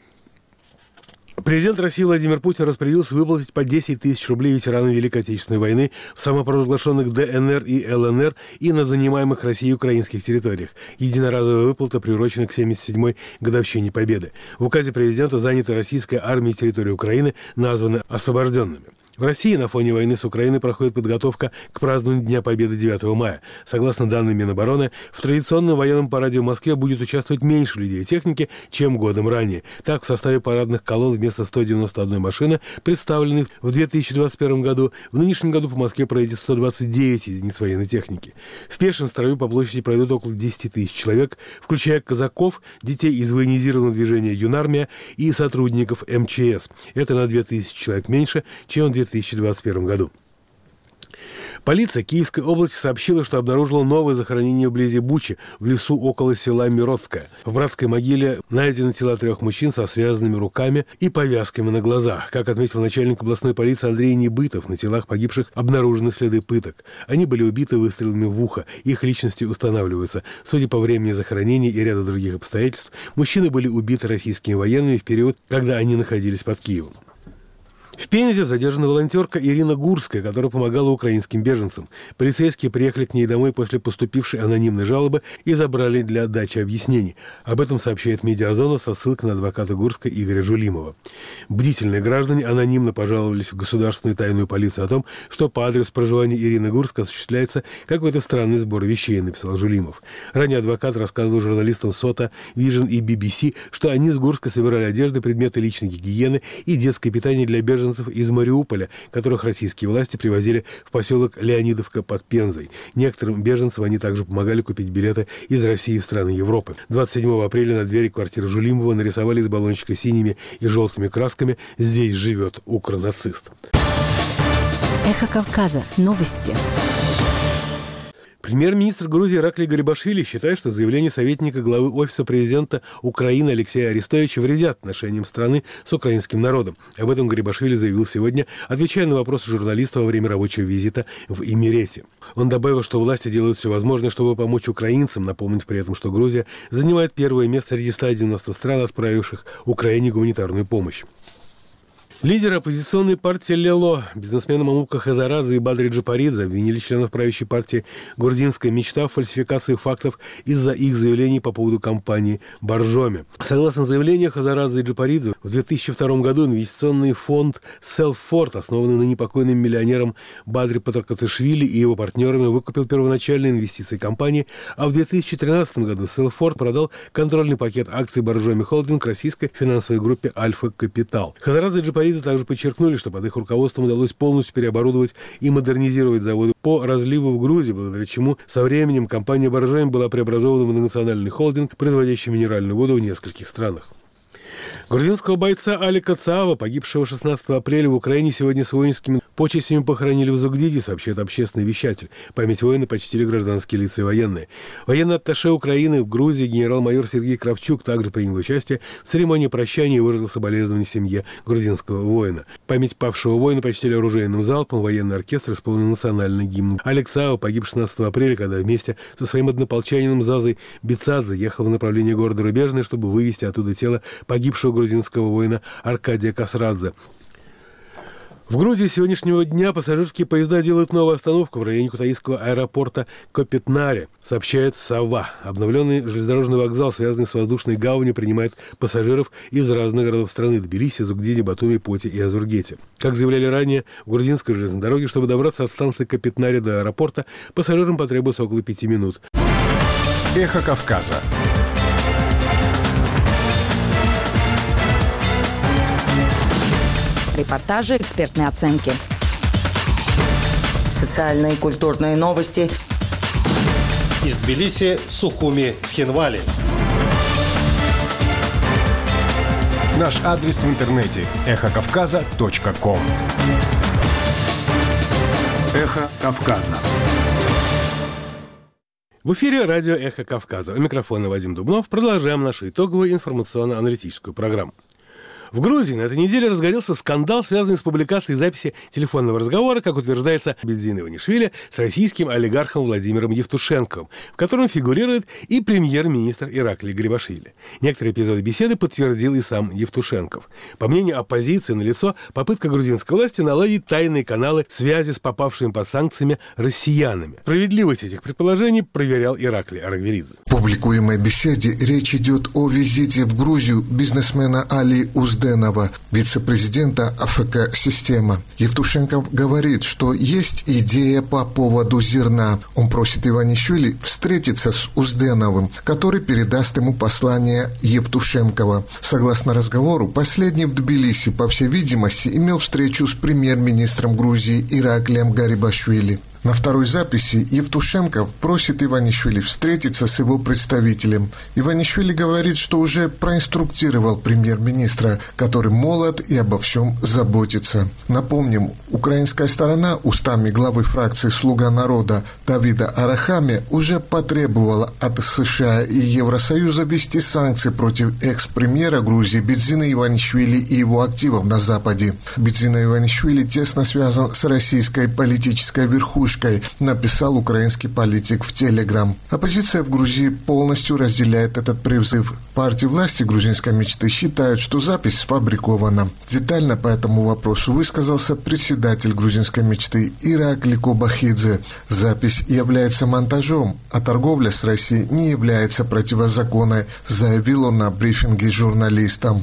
Президент России Владимир Путин распорядился выплатить по десять тысяч рублей ветеранам Великой Отечественной войны в самопровозглашенных ДНР и ЛНР и на занимаемых Россией украинских территориях. Единоразовая выплата приурочена к семьдесят седьмой годовщине Победы. В указе президента заняты российской армией территории Украины названы освобожденными. В России на фоне войны с Украиной проходит подготовка к празднованию Дня Победы девятого мая. Согласно данным Минобороны, в традиционном военном параде в Москве будет участвовать меньше людей и техники, чем годом ранее. Так, в составе парадных колонн вместо ста девяноста одной машины, представленных в две тысячи двадцать первом году, в нынешнем году по Москве проедет сто двадцать девять единиц военной техники. В пешем строю по площади пройдут около десяти тысяч человек, включая казаков, детей из военизированного движения «Юнармия» и сотрудников эм че эс. Это на две тысячи человек меньше, чем в две тысячи двадцать первом году. Полиция Киевской области сообщила, что обнаружила новое захоронение вблизи Бучи, в лесу около села Миротское. В братской могиле найдены тела трех мужчин со связанными руками и повязками на глазах. Как отметил начальник областной полиции Андрей Небытов, на телах погибших обнаружены следы пыток. Они были убиты выстрелами в ухо. Их личности устанавливаются. Судя по времени захоронения и ряда других обстоятельств, мужчины были убиты российскими военными в период, когда они находились под Киевом. В Пензе задержана волонтерка Ирина Гурская, которая помогала украинским беженцам. Полицейские приехали к ней домой после поступившей анонимной жалобы и забрали для дачи объяснений. Об этом сообщает «Медиазона» со ссылкой на адвоката Гурской Игоря Жулимова. Бдительные граждане анонимно пожаловались в государственную тайную полицию о том, что по адресу проживания Ирины Гурской осуществляется какой-то странный сбор вещей, написал Жулимов. Ранее адвокат рассказывал журналистам Сота, Vision и би би си, что они с Гурской собирали одежды, предметы личной гигиены и детское питание для беженцев из Мариуполя, которых российские власти привозили в поселок Леонидовка под Пензой. Некоторым беженцам они также помогали купить билеты из России в страны Европы. двадцать седьмого апреля на двери квартиры Жулимова нарисовали из баллончика синими и желтыми красками «Здесь живет укронацист». Эхо Кавказа. Новости. Премьер-министр Грузии Ираклий Гарибашвили считает, что заявления советника главы Офиса президента Украины Алексея Арестовича вредят отношениям страны с украинским народом. Об этом Гарибашвили заявил сегодня, отвечая на вопросы журналистов во время рабочего визита в Эмирете. Он добавил, что власти делают все возможное, чтобы помочь украинцам, напомнив при этом, что Грузия занимает первое место среди ста девяноста стран, отправивших Украине гуманитарную помощь. Лидеры оппозиционной партии «Лело», бизнесмены Мамука Хазарадзе и Бадри Джапаридзе обвинили членов правящей партии «Гурдинская мечта» в фальсификации фактов из-за их заявлений по поводу кампании Боржоми. Согласно заявлению Хазарадзе и Джапаридзе, в две тысячи втором году инвестиционный фонд «Селфорд», основанный ныне покойным миллионером Бадри Патракацишвили и его партнерами, выкупил первоначальные инвестиции компании, а в две тысячи тринадцатом году «Селфорд» продал контрольный пакет акций Боржоми Холдинг российской финансовой группе «Альфа Капитал». Хазарадзе и Джапаридзе также подчеркнули, что под их руководством удалось полностью переоборудовать и модернизировать заводы по разливу в Грузии, благодаря чему со временем компания Боржоми была преобразована в многонациональный холдинг, производящий минеральную воду в нескольких странах. Грузинского бойца Алика Цаава, погибшего шестнадцатого апреля в Украине, сегодня с воинскими почестями похоронили в Зугдиде, сообщает общественный вещатель. Память воина почтили гражданские лица и военные. Военный атташе Украины в Грузии генерал-майор Сергей Кравчук также принял участие в церемонии прощания и выразил соболезнования семье грузинского воина. Память павшего воина почтили оружейным залпом, военный оркестр исполнил национальный гимн. Алик Цаава погиб шестнадцатого апреля, когда вместе со своим однополчанином Зазой Бицадзе ехал в направлении города Рубежное, чтобы вывести оттуда тело погибшего грузинского воина Аркадия Касрадзе. В Грузии с сегодняшнего дня пассажирские поезда делают новую остановку в районе кутаисского аэропорта Копитнаре, сообщает САВА. Обновленный железнодорожный вокзал, связанный с воздушной гаванью, принимает пассажиров из разных городов страны – Тбилиси, Зугдиде, Батуми, Поти и Азургете. Как заявляли ранее, в грузинской железной дороге, чтобы добраться от станции Копитнаре до аэропорта, пассажирам потребуется около пяти минут. Эхо Кавказа. Репортажи, экспертные оценки. Социальные и культурные новости. Из Тбилиси, Сухуми, Цхинвали. Наш адрес в интернете – эхо кавказа точка ком. Эхо Кавказа. В эфире радио «Эхо Кавказа». У микрофона Вадим Дубнов. Продолжаем нашу итоговую информационно-аналитическую программу. В Грузии на этой неделе разгорелся скандал, связанный с публикацией записи телефонного разговора, как утверждается, Бедзина Иванишвили с российским олигархом Владимиром Евтушенковым, в котором фигурирует и премьер-министр Ираклий Гарибашвили. Некоторые эпизоды беседы подтвердил и сам Евтушенков. По мнению оппозиции, налицо попытка грузинской власти наладить тайные каналы связи с попавшими под санкциями россиянами. Справедливость этих предположений проверял Ираклий Арагверидзе. В публикуемой беседе речь идет о визите в Грузию бизнесмена Али Узденова, вице-президента АФК «Система». Евтушенков говорит, что есть идея по поводу зерна. Он просит Иванишвили встретиться с Узденовым, который передаст ему послание Евтушенкова. Согласно разговору, последний в Тбилиси, по всей видимости, имел встречу с премьер-министром Грузии Ираклием Гарибашвили. На второй записи Евтушенков просит Иванишвили встретиться с его представителем. Иванишвили говорит, что уже проинструктировал премьер-министра, который молод и обо всем заботится. Напомним, украинская сторона устами главы фракции «Слуга народа» Давида Арахами уже потребовала от США и Евросоюза ввести санкции против экс-премьера Грузии Бедзина Иванишвили и его активов на Западе. Бедзина Иванишвили тесно связан с российской политической верхушкой, написал украинский политик в Телеграм. Оппозиция в Грузии полностью разделяет этот призыв. Партии власти грузинской мечты считают, что запись сфабрикована. Детально по этому вопросу высказался председатель грузинской мечты Ираклий Кобахидзе. Запись является монтажом, а торговля с Россией не является противозаконной, заявил он на брифинге журналистам.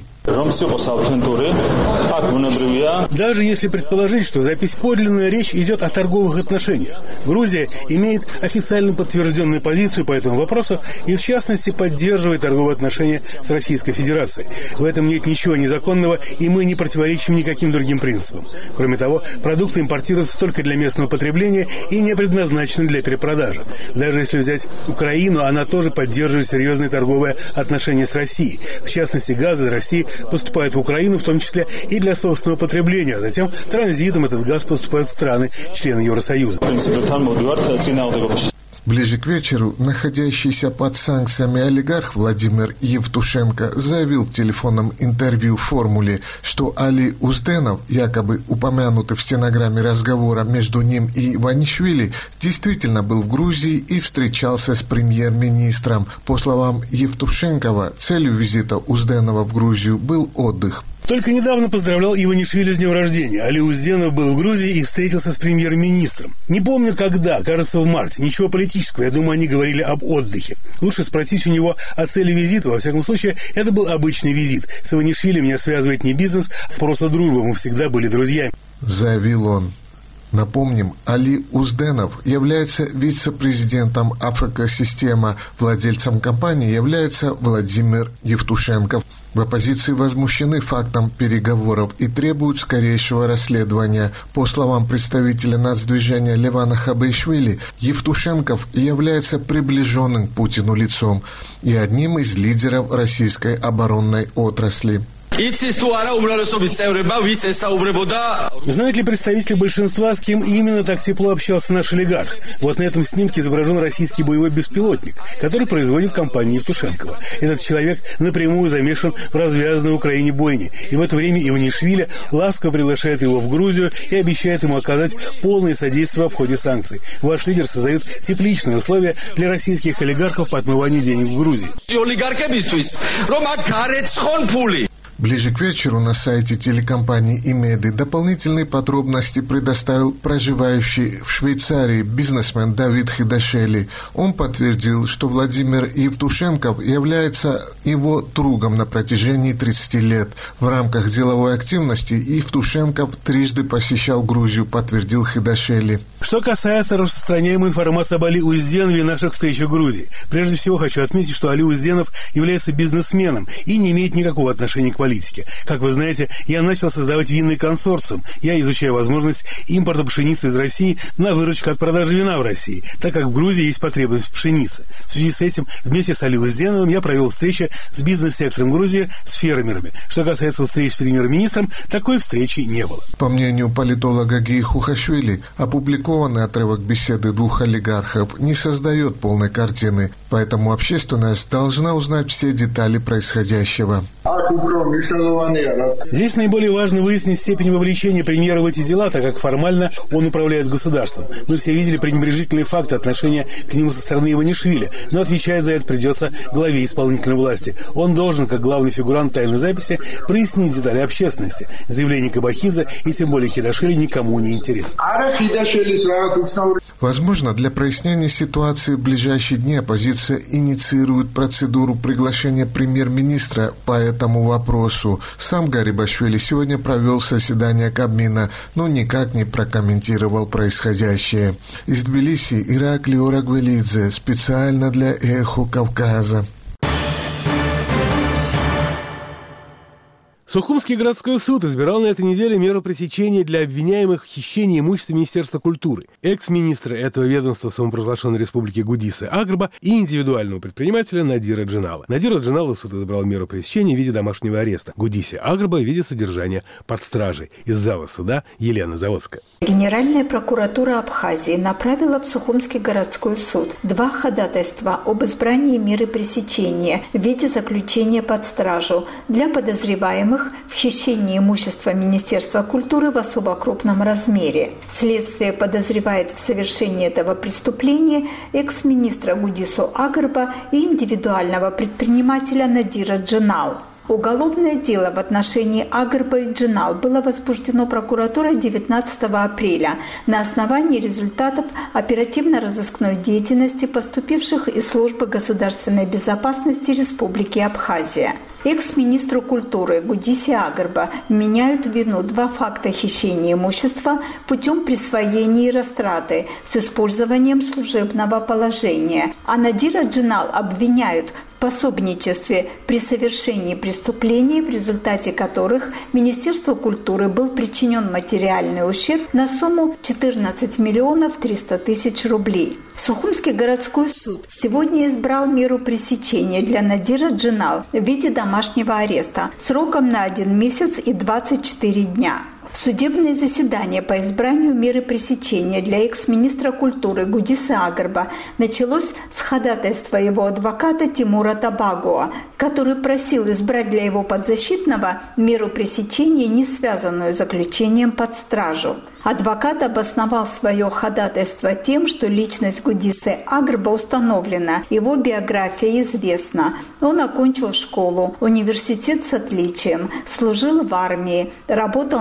Даже если предположить, что запись подлинная, речь идет о торговых отношениях. Грузия имеет официально подтвержденную позицию по этому вопросу и, в частности, поддерживает торговые отношения с Российской Федерацией. В этом нет ничего незаконного, и мы не противоречим никаким другим принципам. Кроме того, продукты импортируются только для местного потребления и не предназначены для перепродажи. Даже если взять Украину, она тоже поддерживает серьезные торговые отношения с Россией. В частности, газ из России поступает в Украину, в том числе и для собственного потребления, а затем транзитом этот газ поступает в страны, члены Евросоюза. Ближе к вечеру находящийся под санкциями олигарх Владимир Евтушенко заявил в телефонном интервью в «Формуле», что Али Узденов, якобы упомянутый в стенограмме разговора между ним и Иванишвили, действительно был в Грузии и встречался с премьер-министром. По словам Евтушенкова, целью визита Узденова в Грузию был отдых. Только недавно поздравлял Иванишвили с днем рождения. Али Узденов был в Грузии и встретился с премьер-министром. Не помню когда, кажется, в марте. Ничего политического, я думаю, они говорили об отдыхе. Лучше спросить у него о цели визита. Во всяком случае, это был обычный визит. С Иванишвили меня связывает не бизнес, а просто дружба. Мы всегда были друзьями. Заявил он. Напомним, Али Узденов является вице-президентом АФК-система. Владельцем компании является Владимир Евтушенков. В оппозиции возмущены фактом переговоров и требуют скорейшего расследования. По словам представителя нацдвижения Левана Хабаишвили, Евтушенков является приближенным к Путину лицом и одним из лидеров российской оборонной отрасли. Знают ли представители большинства, с кем именно так тепло общался наш олигарх? Вот на этом снимке изображен российский боевой беспилотник, который производит компания Евтушенкова. Этот человек напрямую замешан в развязанной в Украине бойне. И в это время Иванишвили ласково приглашает его в Грузию и обещает ему оказать полное содействие в обходе санкций. Ваш лидер создает тепличные условия для российских олигархов по отмыванию денег в Грузии. Ближе к вечеру на сайте телекомпании «Имеды» дополнительные подробности предоставил проживающий в Швейцарии бизнесмен Давид Хидашели. Он подтвердил, что Владимир Евтушенков является его другом на протяжении тридцати лет. В рамках деловой активности Евтушенков трижды посещал Грузию, подтвердил Хидашели. Что касается распространяемой информации об Али Узденове и наших встречах в Грузии, прежде всего хочу отметить, что Али Узденов является бизнесменом и не имеет никакого отношения к политике. Как вы знаете, я начал создавать винный консорциум. Я изучаю возможность импорта пшеницы из России на выручку от продажи вина в России, так как в Грузии есть потребность в пшенице. В связи с этим вместе с Али Узденовым я провел встречи с бизнес-сектором Грузии, с фермерами. Что касается встреч с премьер-министром, такой встречи не было. По мнению политолога Гии Хухашвили, опубликованный отрывок беседы двух олигархов не создает полной картины, поэтому общественность должна узнать все детали происходящего. Здесь наиболее важно выяснить степень вовлечения премьера в эти дела, так как формально он управляет государством. Мы все видели пренебрежительные факты отношения к нему со стороны Иванишвили, но отвечать за это придется главе исполнительной власти. Он должен, как главный фигурант тайной записи, прояснить детали общественности. Заявление Кабахидзе и тем более Хидашели никому не интересно. Возможно, для прояснения ситуации в ближайшие дни оппозиция инициирует процедуру приглашения премьер-министра по этому вопросу. Сам Гарибашвили сегодня провел заседание Кабмина, но никак не прокомментировал происходящее. Из Тбилиси Ираклий Орагвелидзе специально для «Эхо Кавказа». Сухумский городской суд избирал на этой неделе меру пресечения для обвиняемых в хищении имущества Министерства культуры, экс-министра этого ведомства самопровозглашенной республики Гудисы Агрба и индивидуального предпринимателя Надира Джинала. Надира Джинала суд избрал меру пресечения в виде домашнего ареста, Гудисе Агрба в виде содержания под стражей. Из зала суда Елена Заводская. Генеральная прокуратура Абхазии направила в Сухумский городской суд два ходатайства об избрании меры пресечения в виде заключения под стражу для подозреваемых в хищении имущества Министерства культуры в особо крупном размере. Следствие подозревает в совершении этого преступления экс-министра Гудису Агрба и индивидуального предпринимателя Надира Джинал. Уголовное дело в отношении Агрба и Джинал было возбуждено прокуратурой девятнадцатого апреля на основании результатов оперативно-розыскной деятельности, поступивших из Службы государственной безопасности Республики Абхазия. Экс-министру культуры Гудисе Агрба вменяют в вину два факта хищения имущества путем присвоения и растраты с использованием служебного положения, а Надира Джинал обвиняют в пособничестве при совершении преступлений, в результате которых Министерству культуры был причинен материальный ущерб на сумму четырнадцать миллионов триста тысяч рублей. Сухумский городской суд сегодня избрал меру пресечения для Надира Джинал в виде домашнего ареста сроком на один месяц и двадцать четыре дня. Судебное заседание по избранию меры пресечения для экс-министра культуры Гудиса Агрба началось с ходатайства его адвоката Тимура Табагуа, который просил избрать для его подзащитного меру пресечения, не связанную с заключением под стражу. Адвокат обосновал свое ходатайство тем, что личность Гудисы Агрба установлена, его биография известна. Он окончил школу, университет с отличием, служил в армии, работал на разных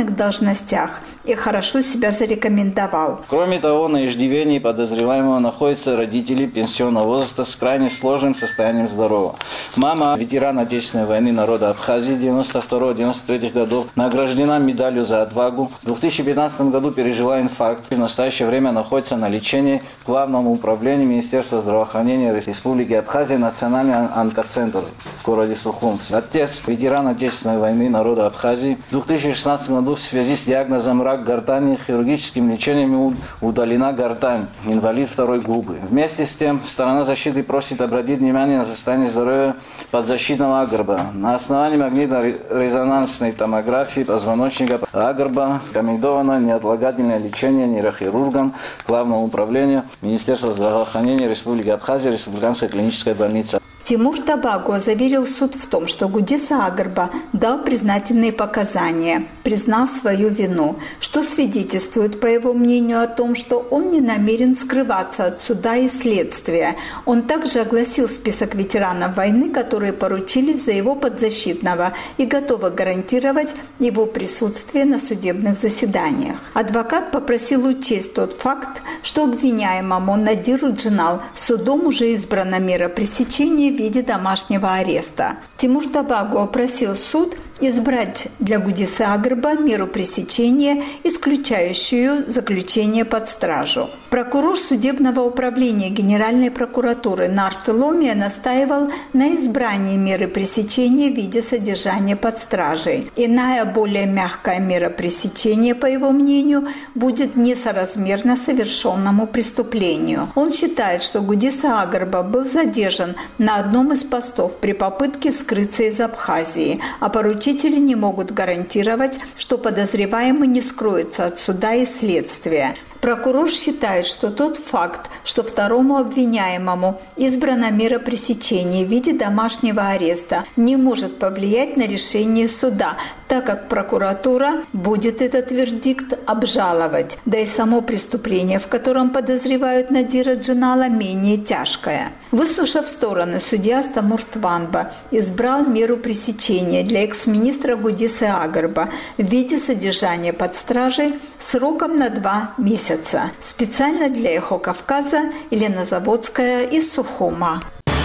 адекватных должностях и хорошо себя зарекомендовал. Кроме того, на иждивении подозреваемого находятся родители пенсионного возраста с крайне сложным состоянием здоровья. Мама, ветеран Отечественной войны народа Абхазии девяносто второго — девяносто третьего годов, награждена медалью за отвагу. В две тысячи пятнадцатом году пережила инфаркт. В настоящее время находится на лечении в Главном управлении Министерства здравоохранения Республики Абхазия, Национальный онкоцентр в городе Сухум. Отец, ветеран Отечественной войны народа Абхазии, в две тысячи шестнадцатом году в связи с диагнозом рак гортани хирургическим лечением удалена гортань, инвалид второй группы. Вместе с тем, сторона защиты просит обратить внимание на состояние здоровья подзащитного Агрба. На основании магнитно-резонансной томографии позвоночника Агрба рекомендовано неотлагательное лечение нейрохирургом Главному управлению Министерства здравоохранения Республики Абхазия, Республиканской клинической больницы. Тимур Табаго заверил суд в том, что Гудиса Агрба дал признательные показания, признал свою вину, что свидетельствует, по его мнению, о том, что он не намерен скрываться от суда и следствия. Он также огласил список ветеранов войны, которые поручились за его подзащитного и готовы гарантировать его присутствие на судебных заседаниях. Адвокат попросил учесть тот факт, что обвиняемому Надиру Джинал судом уже избрана мера пресечения в виде домашнего ареста. Тимур Табаго просил суд избрать для Гудиса Агрба меру пресечения, исключающую заключение под стражу. Прокурор судебного управления Генеральной прокуратуры Нарт Ломия настаивал на избрании меры пресечения в виде содержания под стражей. Иная, более мягкая мера пресечения, по его мнению, будет несоразмерна совершенному преступлению. Он считает, что Гудиса Агрба был задержан на одном из постов при попытке скрыться из Абхазии, а поручители не могут гарантировать, что подозреваемый не скроется от суда и следствия. Прокурор считает, что тот факт, что второму обвиняемому избрана мера пресечения в виде домашнего ареста, не может повлиять на решение суда, так как прокуратура будет этот вердикт обжаловать. Да и само преступление, в котором подозревают Надира Джинала, менее тяжкое. Выслушав стороны, судья Стамур Тванба избрал меру пресечения для экс-министра Гудисы Агрба в виде содержания под стражей сроком на два месяца. Специально для «Эхо Кавказа» Елена Заводская из Сухума.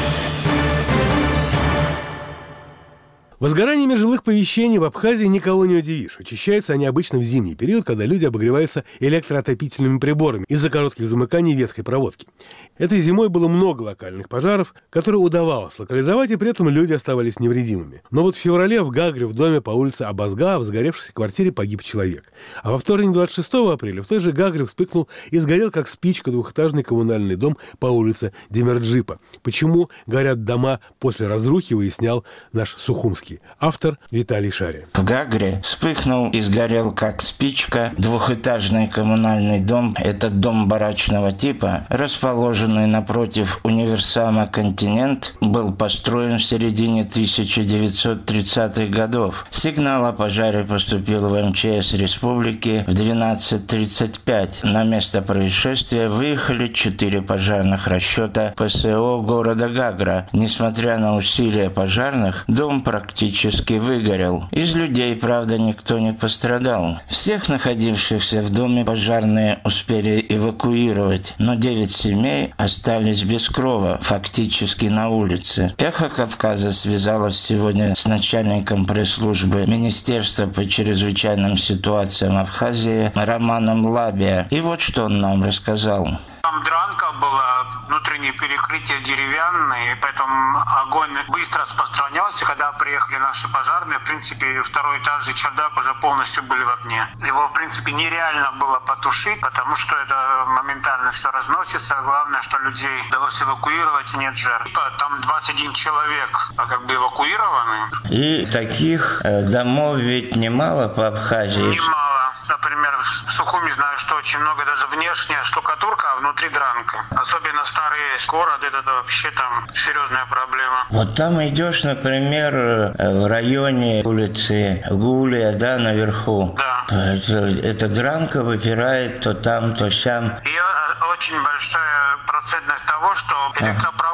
Возгораниями жилых помещений в Абхазии никого не удивишь. Очищаются они обычно в зимний период, когда люди обогреваются электроотопительными приборами из-за коротких замыканий ветхой проводки. Этой зимой было много локальных пожаров, которые удавалось локализовать, и при этом люди оставались невредимыми. Но вот в феврале в Гагре в доме по улице Абазга в сгоревшейся квартире погиб человек. А во вторник двадцать шестого апреля в той же Гагре вспыхнул и сгорел как спичка двухэтажный коммунальный дом по улице Демерджипа. Почему горят дома после разрухи, выяснял наш сухумский автор Виталий Шария. В Гагре вспыхнул и сгорел как спичка двухэтажный коммунальный дом. Этот дом барачного типа, расположенный напротив универсама «Континент», был построен в середине тысяча девятьсот тридцатых годов. Сигнал о пожаре поступил в эм че эс республики в двенадцать тридцать пять. На место происшествия выехали четыре пожарных расчета пэ эс о города Гагра. Несмотря на усилия пожарных, дом практически Практически выгорел. Из людей, правда, никто не пострадал. Всех находившихся в доме пожарные успели эвакуировать, но девять семей остались без крова, фактически на улице. «Эхо Кавказа» связалось сегодня с начальником пресс-службы Министерства по чрезвычайным ситуациям Абхазии Романом Лабия. И вот что он нам рассказал. Там дранка была, внутреннее перекрытие деревянное, поэтому огонь быстро распространялся. Когда приехали наши пожарные, в принципе, второй этаж и чердак уже полностью были в огне. Его, в принципе, нереально было потушить, потому что это моментально все разносится. Главное, что людей удалось эвакуировать, нет жертв. Там двадцать один человек как бы эвакуированы. И таких домов ведь немало по Абхазии? Немало. Например, в Сухуми знаю, что очень много даже внешняя штукатурка, а внутри дранка. Особенно старый город, это вообще там серьезная проблема. Вот там идешь, например, в районе улицы Гулия, да, наверху. Да. Это, эта дранка выпирает то там, то сям. И очень большая процентность того, что электропровод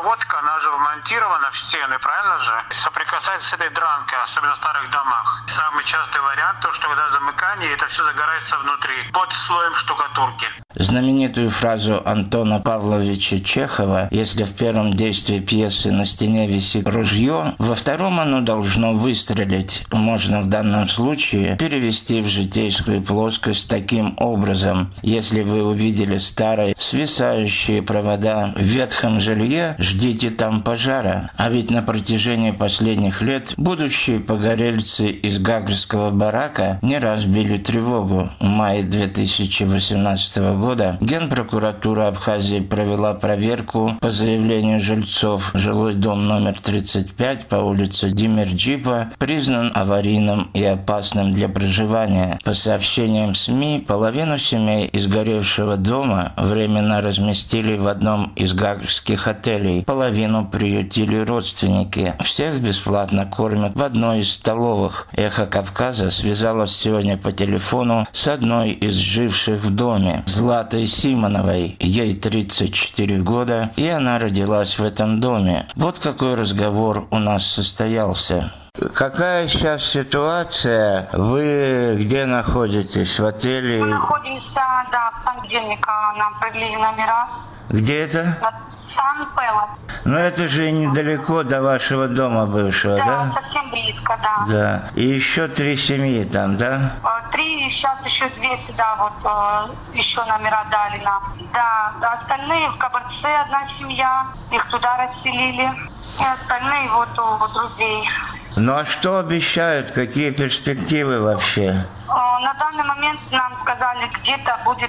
проводка, она же вмонтирована в стены, правильно же? Соприкасается с этой дранкой, особенно в старых домах. Самый частый вариант, то, что когда замыкание, это все загорается внутри, под слоем штукатурки. Знаменитую фразу Антона Павловича Чехова «Если в первом действии пьесы на стене висит ружье, во втором оно должно выстрелить» можно в данном случае перевести в житейскую плоскость таким образом. Если вы увидели старые свисающие провода в ветхом жилье, ждите там пожара. А ведь на протяжении последних лет будущие погорельцы из Гагрского барака не раз били тревогу. В мае две тысячи восемнадцатого года Генпрокуратура Абхазии провела проверку по заявлению жильцов. Жилой дом номер тридцать пять по улице Димирджипа признан аварийным и опасным для проживания. По сообщениям СМИ, половину семей из горевшего дома временно разместили в одном из гагрских отелей, половину приютили родственники. Всех бесплатно кормят в одной из столовых. «Эхо Кавказа» связалась сегодня по телефону с одной из живших в доме, Златой Симоновой. Ей тридцать четыре года, и она родилась в этом доме. Вот какой разговор у нас состоялся. Какая сейчас ситуация? Вы где находитесь? В отеле? Мы находимся, да, в понедельник нам провели номера. Где это? Сан-Пелос. Ну это же недалеко до вашего дома бывшего, да? Да, совсем близко, да. Да. И еще три семьи там, да? Три, сейчас еще две сюда вот еще номера дали нам. Да, остальные в Кабарце одна семья, их туда расселили. И остальные вот у друзей. Ну а что обещают? Какие перспективы вообще? На данный момент нам сказали, где-то будет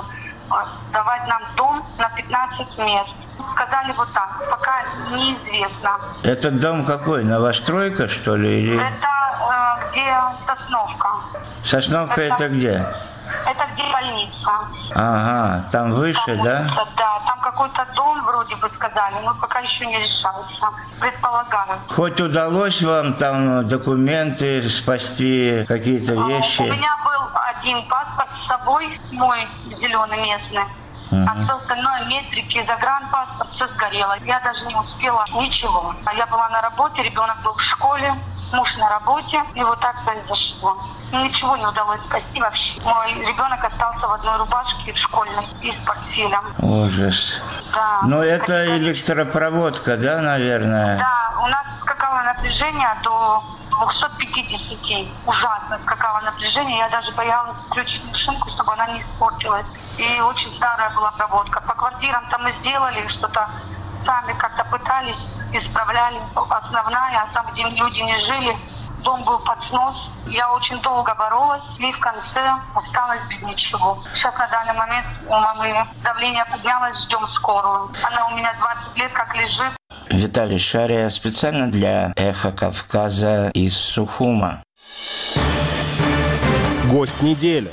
давать нам дом на пятнадцать мест. Сказали вот так, пока неизвестно. Этот дом какой? Новостройка, что ли? Или... Это э, где Сосновка. Сосновка это, это где? Это где больница. Ага, там выше, там, да? Да, там какой-то дом вроде бы сказали, но пока еще не решается. Предполагаю. Хоть удалось вам там документы спасти, какие-то вещи? У меня был один паспорт с собой, мой зеленый местный. Uh-huh. А все остальное, метрики, загранпаспорт, все сгорело. Я даже не успела ничего. А я была на работе, ребенок был в школе, муж на работе, и вот так произошло. Ничего не удалось спасти вообще. Мой ребенок остался в одной рубашке в школьной и с портфелем. Ужас. Да. Но это электропроводка, да, наверное? Да, у нас скакало напряжение до двести пятьдесят. Ужасно скакало напряжение. Я даже боялась включить машинку, чтобы она не испортилась. И очень старая была проводка. По квартирам-то мы сделали что-то, сами как-то пытались, исправляли. Основная, а там, где люди не жили, дом был под снос. Я очень долго боролась, и в конце осталась без ничего. Сейчас на данный момент у мамы давление поднялось, ждем скорую. Она у меня двадцать лет как лежит. Виталий Шария специально для «Эхо Кавказа» из Сухума. Гость недели.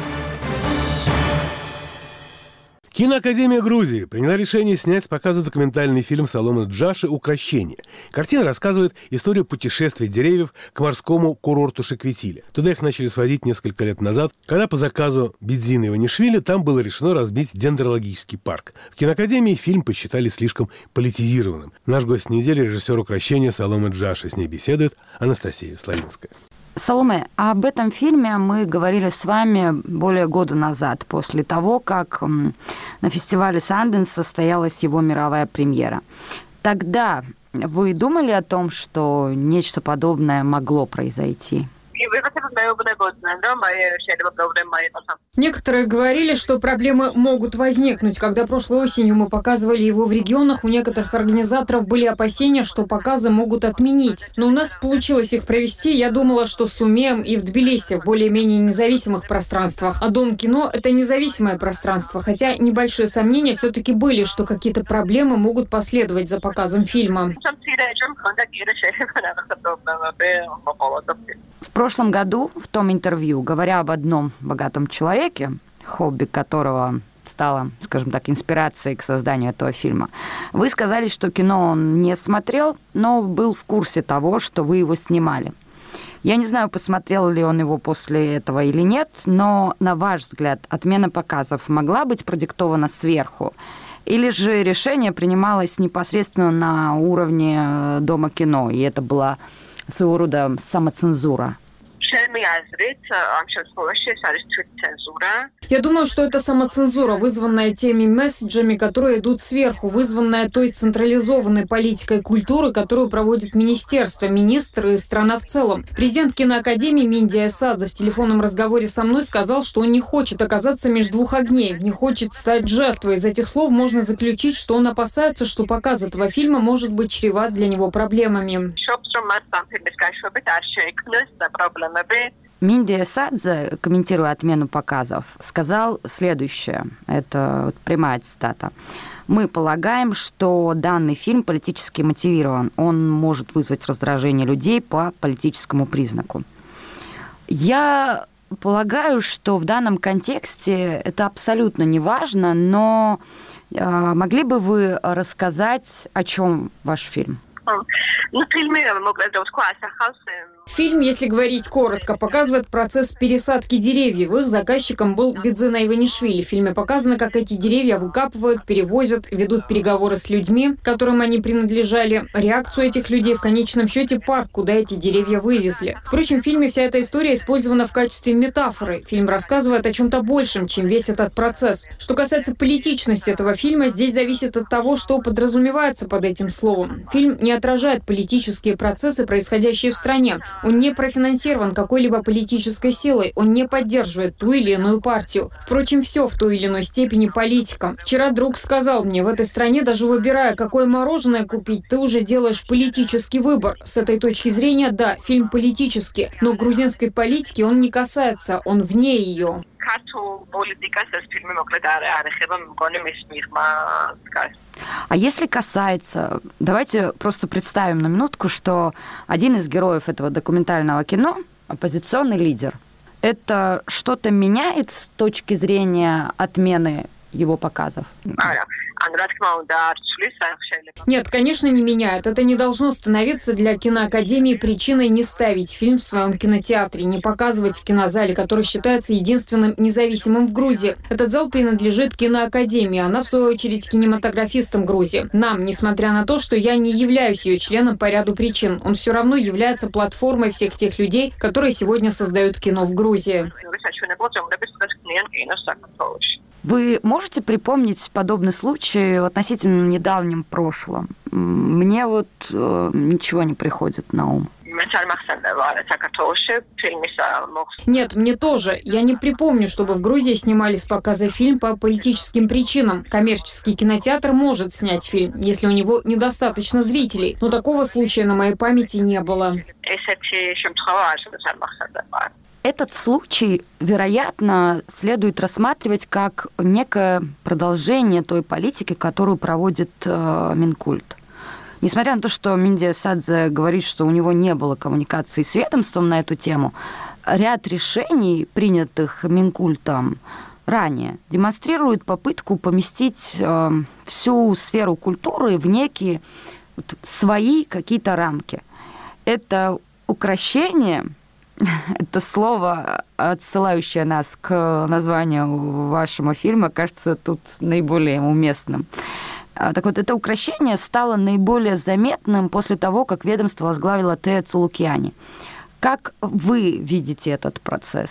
Киноакадемия Грузии приняла решение снять с показа документальный фильм Саломы Джаши «Укрощение». Картина рассказывает историю путешествия деревьев к морскому курорту Шикветиле. Туда их начали свозить несколько лет назад, когда по заказу Бедзина Иванишвили там было решено разбить дендрологический парк. В киноакадемии фильм посчитали слишком политизированным. Наш гость недели – режиссер «Укрощения» Салома Джаши. С ней беседует Анастасия Славинская. Саломе, об этом фильме мы говорили с вами более года назад, после того, как на фестивале Санденс состоялась его мировая премьера. Тогда вы думали о том, что нечто подобное могло произойти? Некоторые говорили, что проблемы могут возникнуть. Когда прошлой осенью мы показывали его в регионах, у некоторых организаторов были опасения, что показы могут отменить. Но у нас получилось их провести. Я думала, что сумеем и в Тбилиси, в более-менее независимых пространствах. А Дом кино – это независимое пространство. Хотя небольшие сомнения все-таки были, что какие-то проблемы могут последовать за показом фильма. В прошлом году в том интервью, говоря об одном богатом человеке, хобби которого стало, скажем так, инспирацией к созданию этого фильма, вы сказали, что кино он не смотрел, но был в курсе того, что вы его снимали. Я не знаю, посмотрел ли он его после этого или нет, но, на ваш взгляд, отмена показов могла быть продиктована сверху? Или же решение принималось непосредственно на уровне Дома кино, и это была своего рода самоцензура? Я думаю, что это самоцензура, вызванная теми месседжами, которые идут сверху, вызванная той централизованной политикой культуры, которую проводит министерство, министры и страна в целом. Президент киноакадемии Минди Эсадзе в телефонном разговоре со мной сказал, что он не хочет оказаться между двух огней, не хочет стать жертвой. Из этих слов можно заключить, что он опасается, что показ этого фильма может быть чреват для него проблемами. Минди Эсадзе, комментируя отмену показов, сказал следующее. Это вот прямая цитата. «Мы полагаем, что данный фильм политически мотивирован. Он может вызвать раздражение людей по политическому признаку». Я полагаю, что в данном контексте это абсолютно не важно, но э, могли бы вы рассказать, о чем ваш фильм? Фильм, если говорить коротко, показывает процесс пересадки деревьев. Их заказчиком был Бидзина Иванишвили. В фильме показано, как эти деревья выкапывают, перевозят, ведут переговоры с людьми, которым они принадлежали, реакцию этих людей, в конечном счете парк, куда эти деревья вывезли. Впрочем, в фильме вся эта история использована в качестве метафоры. Фильм рассказывает о чем-то большем, чем весь этот процесс. Что касается политичности этого фильма, здесь зависит от того, что подразумевается под этим словом. Фильм не отражает политические процессы, происходящие в стране. Он не профинансирован какой-либо политической силой, он не поддерживает ту или иную партию. Впрочем, все в той или иной степени политика. Вчера друг сказал мне, в этой стране, даже выбирая, какое мороженое купить, ты уже делаешь политический выбор. С этой точки зрения, да, фильм политический, но грузинской политики он не касается, он вне ее. А если касается, давайте просто представим на минутку, что один из героев этого документального кино – оппозиционный лидер. Это что-то меняет с точки зрения отмены его показов? Нет, конечно, не меняет. Это не должно становиться для киноакадемии причиной не ставить фильм в своем кинотеатре, не показывать в кинозале, который считается единственным независимым в Грузии. Этот зал принадлежит киноакадемии, она, в свою очередь, кинематографистам Грузии. Нам, несмотря на то, что я не являюсь ее членом по ряду причин, он все равно является платформой всех тех людей, которые сегодня создают кино в Грузии. Вы можете припомнить подобный случай в относительно недавнем прошлом? Мне вот э, ничего не приходит на ум. Нет, мне тоже. Я не припомню, чтобы в Грузии снимали с показа фильм по политическим причинам. Коммерческий кинотеатр может снять фильм, если у него недостаточно зрителей. Но такого случая на моей памяти не было. Этот случай, вероятно, следует рассматривать как некое продолжение той политики, которую проводит э, Минкульт. Несмотря на то, что Минди Эсадзе говорит, что у него не было коммуникации с ведомством на эту тему, ряд решений, принятых Минкультом ранее, демонстрирует попытку поместить э, всю сферу культуры в некие вот, свои какие-то рамки. Это укрощение... Это слово, отсылающее нас к названию вашего фильма, кажется тут наиболее уместным. Так вот, это укрощение стало наиболее заметным после того, как ведомство возглавила Тея Цулукьяни. Как вы видите этот процесс?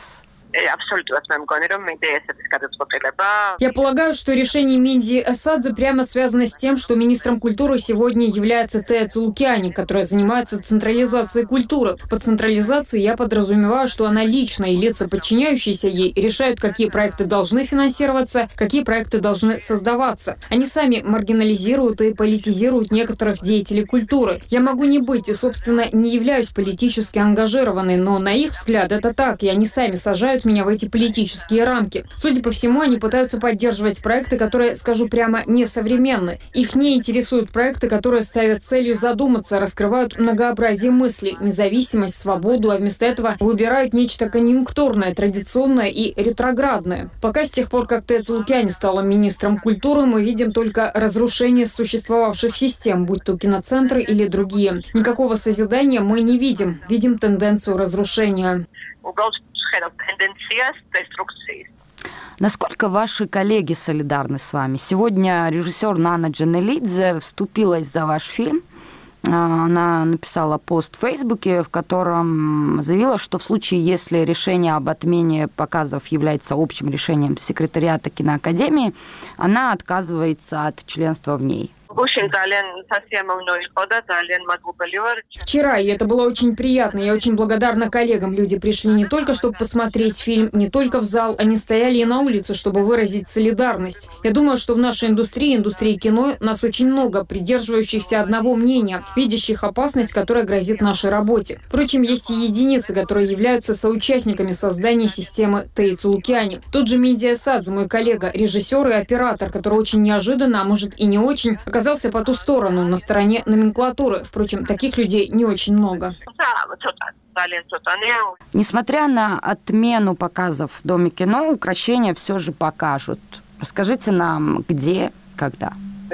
Я полагаю, что решение Минди Эсадзе прямо связано с тем, что министром культуры сегодня является Тея Цулукьяни, которая занимается централизацией культуры. Под централизацией я подразумеваю, что она лично и лица, подчиняющиеся ей, решают, какие проекты должны финансироваться, какие проекты должны создаваться. Они сами маргинализируют и политизируют некоторых деятелей культуры. Я могу не быть и, собственно, не являюсь политически ангажированной, но на их взгляд это так, и они сами сажают меня в эти политические рамки. Судя по всему, они пытаются поддерживать проекты, которые, скажу прямо, несовременны. Их не интересуют проекты, которые ставят целью задуматься, раскрывают многообразие мыслей, независимость, свободу, а вместо этого выбирают нечто конъюнктурное, традиционное и ретроградное. Пока с тех пор, как Тея Цулукьяни стала министром культуры, мы видим только разрушение существовавших систем, будь то киноцентры или другие. Никакого созидания мы не видим. Видим тенденцию разрушения. Насколько ваши коллеги солидарны с вами? Сегодня режиссер Нана Джанелидзе вступилась за ваш фильм. Она написала пост в Фейсбуке, в котором заявила, что в случае, если решение об отмене показов является общим решением секретариата киноакадемии, она отказывается от членства в ней. Вчера, и это было очень приятно. Я очень благодарна коллегам. Люди пришли не только, чтобы посмотреть фильм, не только в зал, они стояли и на улице, чтобы выразить солидарность. Я думаю, что в нашей индустрии, индустрии кино, нас очень много, придерживающихся одного мнения, видящих опасность, которая грозит нашей работе. Впрочем, есть и единицы, которые являются соучастниками создания системы Тейцулукиани. Тот же Миндия Садзе, мой коллега, режиссер и оператор, который очень неожиданно, а может и не очень, оказался по ту сторону, на стороне номенклатуры. Впрочем, таких людей не очень много. Несмотря на отмену показов в Доме кино, укрощения все же покажут. Расскажите нам, где, когда.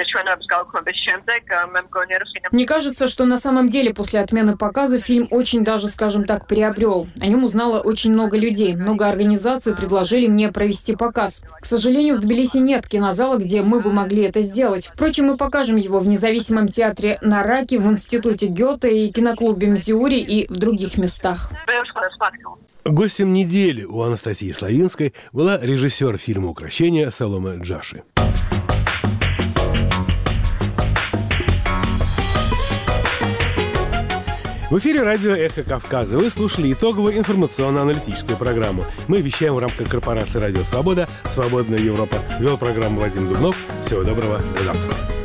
Мне кажется, что на самом деле после отмены показа фильм очень даже, скажем так, приобрел. О нем узнало очень много людей. Много организаций предложили мне провести показ. К сожалению, в Тбилиси нет кинозала, где мы бы могли это сделать. Впрочем, мы покажем его в независимом театре Нараки, в институте Гёте и киноклубе Мзиури и в других местах. Гостем недели у Анастасии Славинской была режиссер фильма «Укрощение» Саломе Джаши. В эфире радио «Эхо Кавказа». Вы слушали итоговую информационно-аналитическую программу. Мы вещаем в рамках корпорации «Радио Свобода». «Свободная Европа». Вел программу Вадим Дубнов. Всего доброго. До завтра.